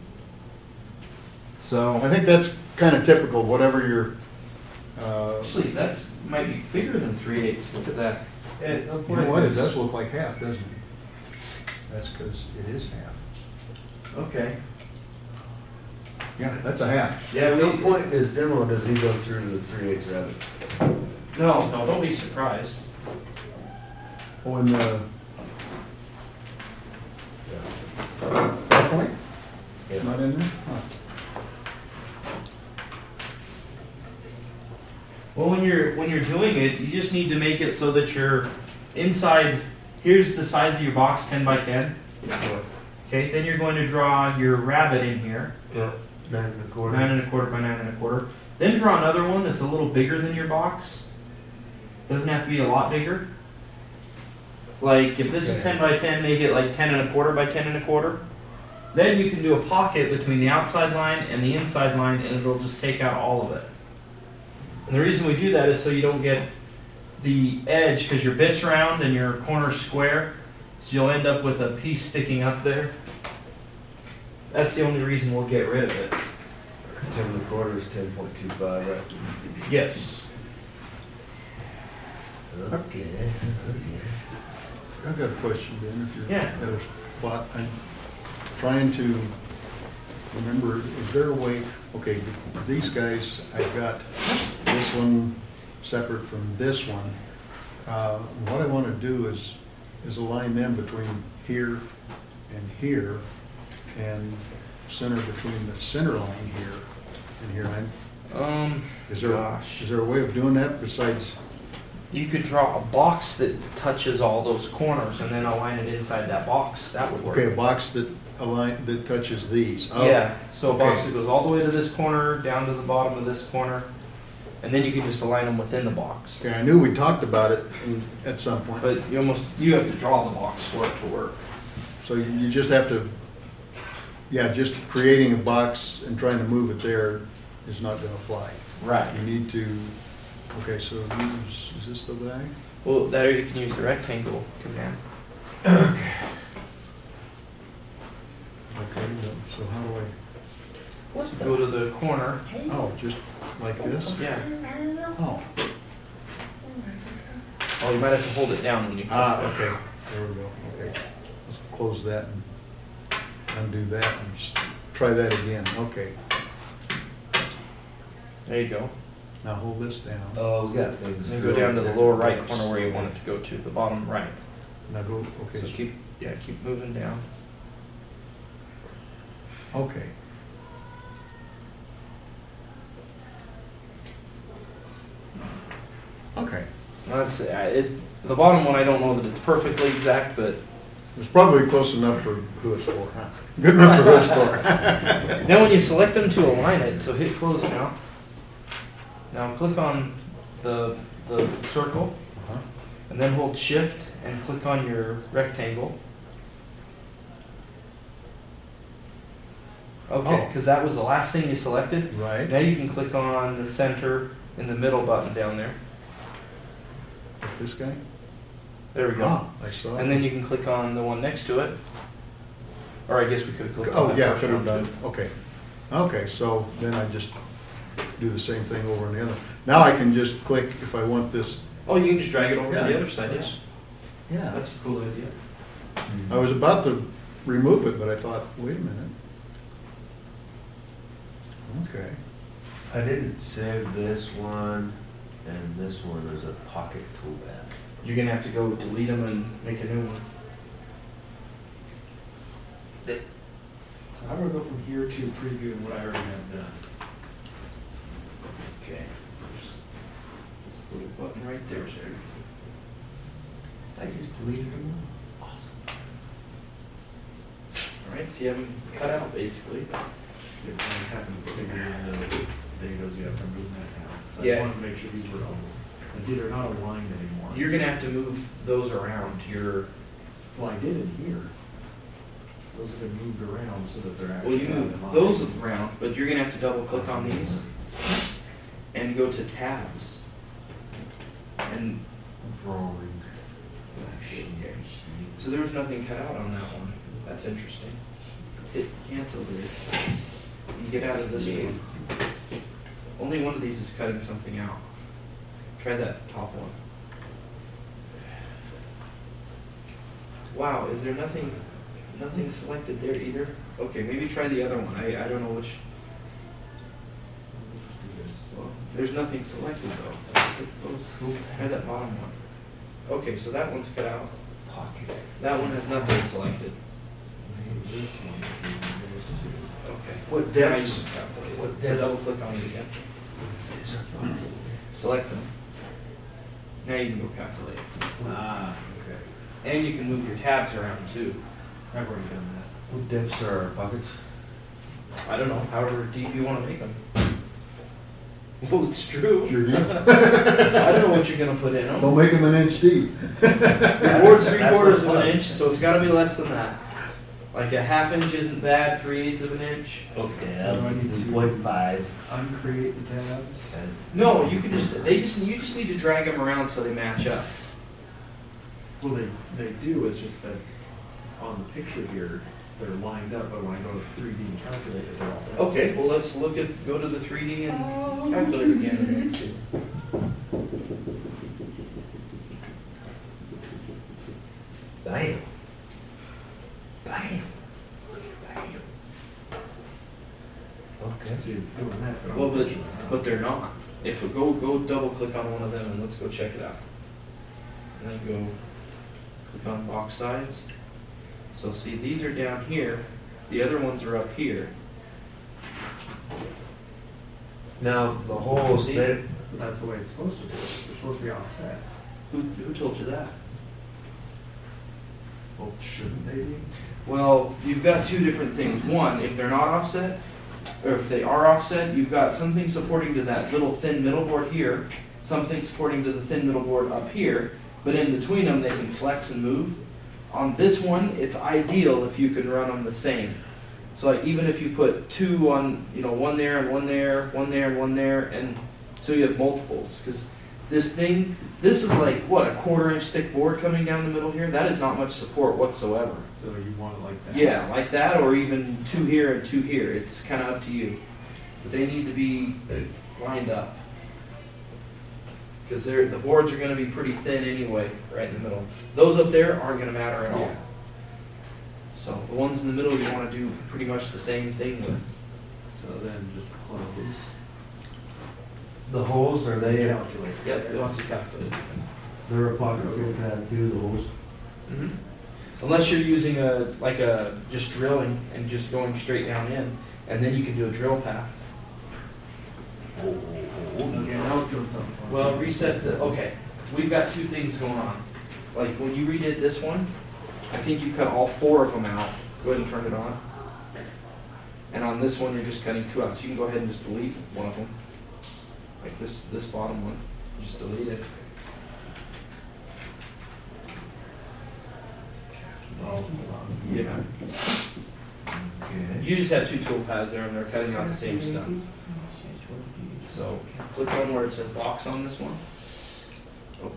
[SPEAKER 1] So
[SPEAKER 2] I think that's kind of typical, whatever your, uh,
[SPEAKER 1] actually, that's might be bigger than three eighths. Look at that.
[SPEAKER 5] It,
[SPEAKER 2] you know what, it does look like half, doesn't it? That's because it is half.
[SPEAKER 1] Okay.
[SPEAKER 2] Yeah, that's a half.
[SPEAKER 4] Yeah, at no point in his demo does he go through the three eighths rabbit.
[SPEAKER 1] No, no, don't be surprised.
[SPEAKER 2] Oh, and the. That point?
[SPEAKER 4] Yeah.
[SPEAKER 2] Not in there? Huh.
[SPEAKER 1] Well, when you're when you're doing it, you just need to make it so that you're inside. Here's the size of your box, ten by ten. Okay, then you're going to draw your rabbit in here,
[SPEAKER 4] Yeah, nine and a quarter.
[SPEAKER 1] nine and a quarter by nine and a quarter. Then draw another one that's a little bigger than your box. Doesn't have to be a lot bigger. Like if this is ten by ten, make it like ten and a quarter by ten and a quarter. Then you can do a pocket between the outside line and the inside line, and it'll just take out all of it. And the reason we do that is so you don't get the edge, because your bit's round and your corner's square, so you'll end up with a piece sticking up there. That's the only reason we'll get rid of it.
[SPEAKER 4] Ten and a quarter is ten point two five, right?
[SPEAKER 1] Yes.
[SPEAKER 4] Okay, okay.
[SPEAKER 2] I've got a question, Ben, if you're
[SPEAKER 1] Yeah.
[SPEAKER 2] at a spot. I'm trying to remember, is there a way, okay, these guys, I've got this one separate from this one. Uh, What I want to do is is align them between here and here, and center between the center line here and here. I'm-
[SPEAKER 1] Um,
[SPEAKER 2] Is there,
[SPEAKER 1] gosh.
[SPEAKER 2] is there a way of doing that besides,
[SPEAKER 1] You could draw a box that touches all those corners and then align it inside that box. That would work.
[SPEAKER 2] okay, a box that align, that touches these? Oh,
[SPEAKER 1] Yeah, so a box
[SPEAKER 2] okay.
[SPEAKER 1] that goes all the way to this corner, down to the bottom of this corner, and then you can just align them within the box.
[SPEAKER 2] Okay, I knew we talked about it in- at some point.
[SPEAKER 1] But you almost, you have to draw the box for it to work.
[SPEAKER 2] So you you just have to, yeah, just creating a box and trying to move it there is not gonna fly.
[SPEAKER 1] Right.
[SPEAKER 2] You need to, okay, so use, is this the guy?
[SPEAKER 1] Well, there you can use the rectangle command.
[SPEAKER 2] Okay, so how do I,
[SPEAKER 1] So go to the corner.
[SPEAKER 2] oh, just like this?
[SPEAKER 1] Yeah.
[SPEAKER 2] Oh,
[SPEAKER 1] Oh, you might have to hold it down when you click
[SPEAKER 2] ah,
[SPEAKER 1] it.
[SPEAKER 2] okay, there we go, okay. Let's close that and undo that and just try that again, okay.
[SPEAKER 1] There you go.
[SPEAKER 2] Now hold this down.
[SPEAKER 4] Oh, we got things.
[SPEAKER 1] And then go down to the lower right corner where you want it to go to, the bottom right.
[SPEAKER 2] Now go,
[SPEAKER 1] So
[SPEAKER 2] okay,
[SPEAKER 1] keep, yeah, keep moving down.
[SPEAKER 2] okay. Okay.
[SPEAKER 1] That's, uh, it, the bottom one, I don't know that it's perfectly exact, but
[SPEAKER 2] It's probably close enough for who it's for, huh? Good enough for who it's for.
[SPEAKER 1] now when you select them to align it, so hit close now. Now click on the, the circle,
[SPEAKER 2] Uh-huh.
[SPEAKER 1] and then hold shift and click on your rectangle. Okay,
[SPEAKER 2] Oh.
[SPEAKER 1] because that was the last thing you selected.
[SPEAKER 2] Right,
[SPEAKER 1] Now you can click on the center in the middle button down there.
[SPEAKER 2] like this guy?
[SPEAKER 1] There we go.
[SPEAKER 2] Ah, I saw.
[SPEAKER 1] And then you can click on the one next to it. Or I guess we could have clicked on
[SPEAKER 2] Oh,
[SPEAKER 1] that
[SPEAKER 2] yeah,
[SPEAKER 1] first
[SPEAKER 2] could have
[SPEAKER 1] one,
[SPEAKER 2] done,
[SPEAKER 1] too.
[SPEAKER 2] okay. Okay, so then I just do the same thing over on the other. Now I can just click if I want this.
[SPEAKER 1] Oh, you can just drag it over
[SPEAKER 2] Yeah,
[SPEAKER 1] to the other side, yes.
[SPEAKER 2] that's- Yeah.
[SPEAKER 1] That's a cool idea.
[SPEAKER 2] I was about to remove it, but I thought, wait a minute. Okay.
[SPEAKER 4] I didn't save this one, and this one is a pocket tool path.
[SPEAKER 1] You're gonna have to go delete them and make a new one.
[SPEAKER 5] I'm gonna go from here to previewing what I already have done.
[SPEAKER 1] Okay. There's this little button right there, Jerry.
[SPEAKER 4] I just deleted them all.
[SPEAKER 1] Awesome. All right, so you have them cut out basically.
[SPEAKER 5] It might happen to figure in the data's you have to remove that now. So I
[SPEAKER 1] Yeah.
[SPEAKER 5] just wanted to make sure these were all, and see, they're not aligned anymore.
[SPEAKER 1] You're gonna have to move those around to your.
[SPEAKER 5] Well, I did in here. Those have been moved around so that they're
[SPEAKER 1] Well,
[SPEAKER 5] actually.
[SPEAKER 1] you
[SPEAKER 5] not
[SPEAKER 1] move
[SPEAKER 5] aligned.
[SPEAKER 1] those around, but you're gonna have to double click on these and go to tabs. And
[SPEAKER 4] Drawing.
[SPEAKER 1] so there was nothing cut out on that one. That's interesting. Hit cancel there. And get out of this one. Only one of these is cutting something out. Try that top one. Wow, is there nothing, nothing selected there either? Okay, maybe try the other one. I, I don't know which. Well, there's nothing selected though. Try that bottom one. Okay, so that one's cut out.
[SPEAKER 4] Pocket.
[SPEAKER 1] That one has nothing selected.
[SPEAKER 4] This one.
[SPEAKER 1] Okay.
[SPEAKER 4] What
[SPEAKER 1] Now you
[SPEAKER 4] depths?
[SPEAKER 1] can calculate.
[SPEAKER 4] What
[SPEAKER 1] So
[SPEAKER 4] depth?
[SPEAKER 1] double click on it again. Select them. Now you can go calculate.
[SPEAKER 5] Ah, okay.
[SPEAKER 1] And you can move your tabs around too.
[SPEAKER 5] I've already done
[SPEAKER 4] What depths are our pockets?
[SPEAKER 1] I don't know, however deep you want to make them. Well, it's true.
[SPEAKER 2] Sure do.
[SPEAKER 1] I don't know what you're going to put in them.
[SPEAKER 2] Don't make them an inch deep.
[SPEAKER 1] The board's three
[SPEAKER 6] That's
[SPEAKER 1] quarters
[SPEAKER 6] what
[SPEAKER 1] of
[SPEAKER 6] it
[SPEAKER 1] an
[SPEAKER 6] was.
[SPEAKER 1] inch, so it's got to be less than that. Like a half inch isn't bad, three eighths of an inch.
[SPEAKER 6] Okay,
[SPEAKER 5] So I
[SPEAKER 6] that's
[SPEAKER 5] need to-
[SPEAKER 6] two point five.
[SPEAKER 5] that. Uncreate the tabs.
[SPEAKER 1] No, you can just, they just, you just need to drag them around so they match up.
[SPEAKER 5] Well, they, they do, it's just that on the picture here, they're lined up, but when I go to three D and calculate it, they're all different.
[SPEAKER 1] Okay, well, let's look at, go to the three D and calculate again and let's see.
[SPEAKER 4] Bam. Bam. Bam. Okay.
[SPEAKER 5] See, it's doing that, but on
[SPEAKER 1] Well,
[SPEAKER 5] the
[SPEAKER 1] but,
[SPEAKER 5] picture, they're not.
[SPEAKER 1] but they're not. If we go, go double click on one of them and let's go check it out. And then go Click on box sides. So see, these are down here. The other ones are up here.
[SPEAKER 4] Now, the holes,
[SPEAKER 1] See?
[SPEAKER 4] they,
[SPEAKER 5] But that's the way it's supposed to be. They're supposed to be offset.
[SPEAKER 1] Who, who told you that?
[SPEAKER 5] Well, shouldn't they be?
[SPEAKER 1] Well, you've got two different things. One, if they're not offset, or if they are offset, you've got something supporting to that little thin middle board here, something supporting to the thin middle board up here, but in between them they can flex and move. On this one, it's ideal if you can run them the same. So like even if you put two on, you know, one there and one there, one there and one there, and so you have multiples. Because this thing, this is like, what, a quarter inch thick board coming down the middle here? That is not much support whatsoever.
[SPEAKER 5] So you want it like that?
[SPEAKER 1] Yeah, like that, or even two here and two here. It's kind of up to you. But they need to be lined up. Because the boards are going to be pretty thin anyway, right in the middle. Those up there aren't going to matter at all.
[SPEAKER 5] Yeah.
[SPEAKER 1] So the ones in the middle you want to do pretty much the same thing with.
[SPEAKER 5] So then just close.
[SPEAKER 4] the holes, are they,
[SPEAKER 5] Calculate.
[SPEAKER 1] Yep, you'll have to calculate.
[SPEAKER 4] they're a pocket fill pad too, the holes?
[SPEAKER 1] Mm-hmm. Unless you're using a, like a, just drilling and just going straight down in, and then you can do a drill path.
[SPEAKER 5] Okay, now it's doing something. funny.
[SPEAKER 1] Well, reset the, okay, we've got two things going on. Like when you redid this one, I think you cut all four of them out. Go ahead and turn it on. And on this one, you're just cutting two out. So you can go ahead and just delete one of them. Like this, this bottom one, just delete it.
[SPEAKER 5] Oh, hold on.
[SPEAKER 1] Yeah.
[SPEAKER 4] Okay.
[SPEAKER 1] You just have two tool paths there and they're cutting out the same stuff. So click on where it says box on this one. Oh.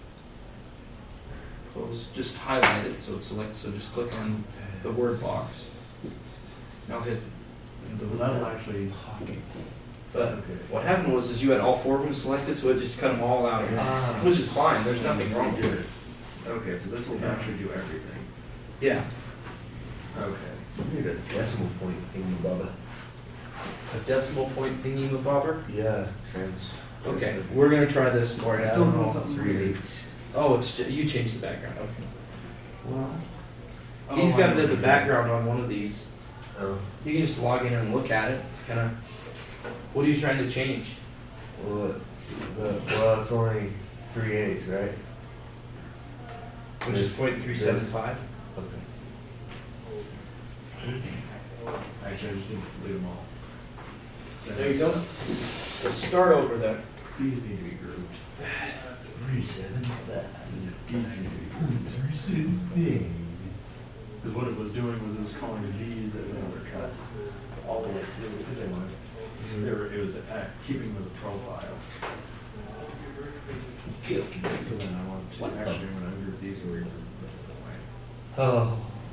[SPEAKER 1] Close, just highlight it so it's selected. So just click on the word box. Now hit. and delete
[SPEAKER 5] That'll
[SPEAKER 1] that.
[SPEAKER 5] actually.
[SPEAKER 1] But
[SPEAKER 5] Okay.
[SPEAKER 1] what happened was is you had all four of them selected, so it just cut them all out at once,
[SPEAKER 5] Ah.
[SPEAKER 1] which is fine. There's nothing wrong with it.
[SPEAKER 5] Okay, so this will actually do everything.
[SPEAKER 1] Yeah.
[SPEAKER 5] Okay.
[SPEAKER 4] I need a decimal point thingy, Bubba.
[SPEAKER 1] A decimal point thingy mabobber.
[SPEAKER 4] Yeah, trans.
[SPEAKER 1] Okay, we're gonna try this for you. I
[SPEAKER 5] Still
[SPEAKER 1] don't
[SPEAKER 5] doing
[SPEAKER 1] know.
[SPEAKER 5] something
[SPEAKER 4] Three
[SPEAKER 5] weird.
[SPEAKER 4] eighths.
[SPEAKER 1] Oh, it's ju- you changed the background. Okay.
[SPEAKER 4] Well.
[SPEAKER 1] He's
[SPEAKER 5] Oh,
[SPEAKER 1] got
[SPEAKER 5] I
[SPEAKER 1] it
[SPEAKER 5] know
[SPEAKER 1] as a
[SPEAKER 5] what you
[SPEAKER 1] background on one of these.
[SPEAKER 4] Oh,
[SPEAKER 1] You can just log in and look at it. It's kind of. What are you trying to change?
[SPEAKER 4] well, the, well, it's only three eighths, right?
[SPEAKER 1] Which is
[SPEAKER 4] This-
[SPEAKER 1] point three seven five.
[SPEAKER 4] Okay.
[SPEAKER 5] Actually, I just need to delete them all.
[SPEAKER 1] There you go. Let's start over then.
[SPEAKER 5] These need to be grouped.
[SPEAKER 4] Three seven five.
[SPEAKER 5] These need to be grouped.
[SPEAKER 4] Three seven five.
[SPEAKER 5] Because what it was doing was it was calling the D's as they were cut all the way through, because they were, they were, it was uh, keeping with the profile. So then I wanted to,
[SPEAKER 1] What the-
[SPEAKER 5] actually, when I ungroup these, we were group them away.
[SPEAKER 4] Oh.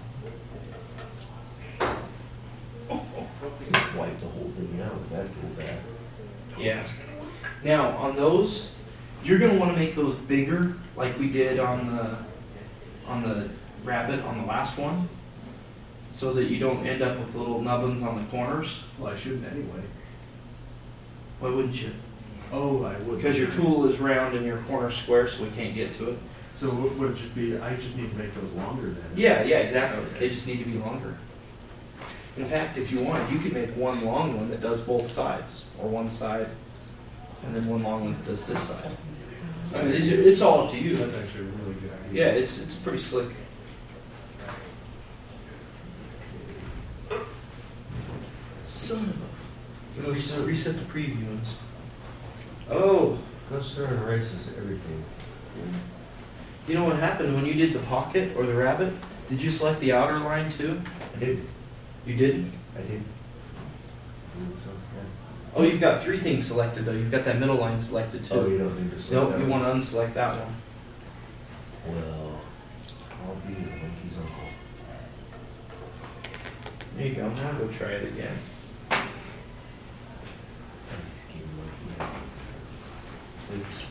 [SPEAKER 4] Just wipe the whole thing out with that tool bad.
[SPEAKER 1] Yeah. Now on those, you're gonna want to make those bigger, like we did on the on the rabbit on the last one, so that you don't end up with little nubbins on the corners.
[SPEAKER 5] Well, I shouldn't anyway.
[SPEAKER 1] Why wouldn't you?
[SPEAKER 5] Oh, I would.
[SPEAKER 1] Because your tool is round and your corner's square, so we can't get to it.
[SPEAKER 5] So what would it should be, I just need to make those longer then?
[SPEAKER 1] Yeah, yeah, exactly. They just need to be longer. In fact, if you want, you could make one long one that does both sides, or one side, and then one long one that does this side. I mean, it's, it's all up to you.
[SPEAKER 5] That's actually a really good idea.
[SPEAKER 1] Yeah, it's it's pretty slick. Son of a. Reset, reset the preview ones. Oh,
[SPEAKER 4] Goes through and erases everything.
[SPEAKER 1] you know what happened when you did the pocket or the rabbit? Did you select the outer line too?
[SPEAKER 4] I did.
[SPEAKER 1] You didn't?
[SPEAKER 4] I did. Believe so, yeah.
[SPEAKER 1] Oh, you've got three things selected though. You've got that middle line selected too.
[SPEAKER 4] Oh, you don't need to select
[SPEAKER 1] Nope,
[SPEAKER 4] that
[SPEAKER 1] you
[SPEAKER 4] one?
[SPEAKER 1] want to unselect that one.
[SPEAKER 4] Well, I'll be the monkey's uncle.
[SPEAKER 1] There you go. Now go try it again.
[SPEAKER 4] Just keep him monkey. Oops.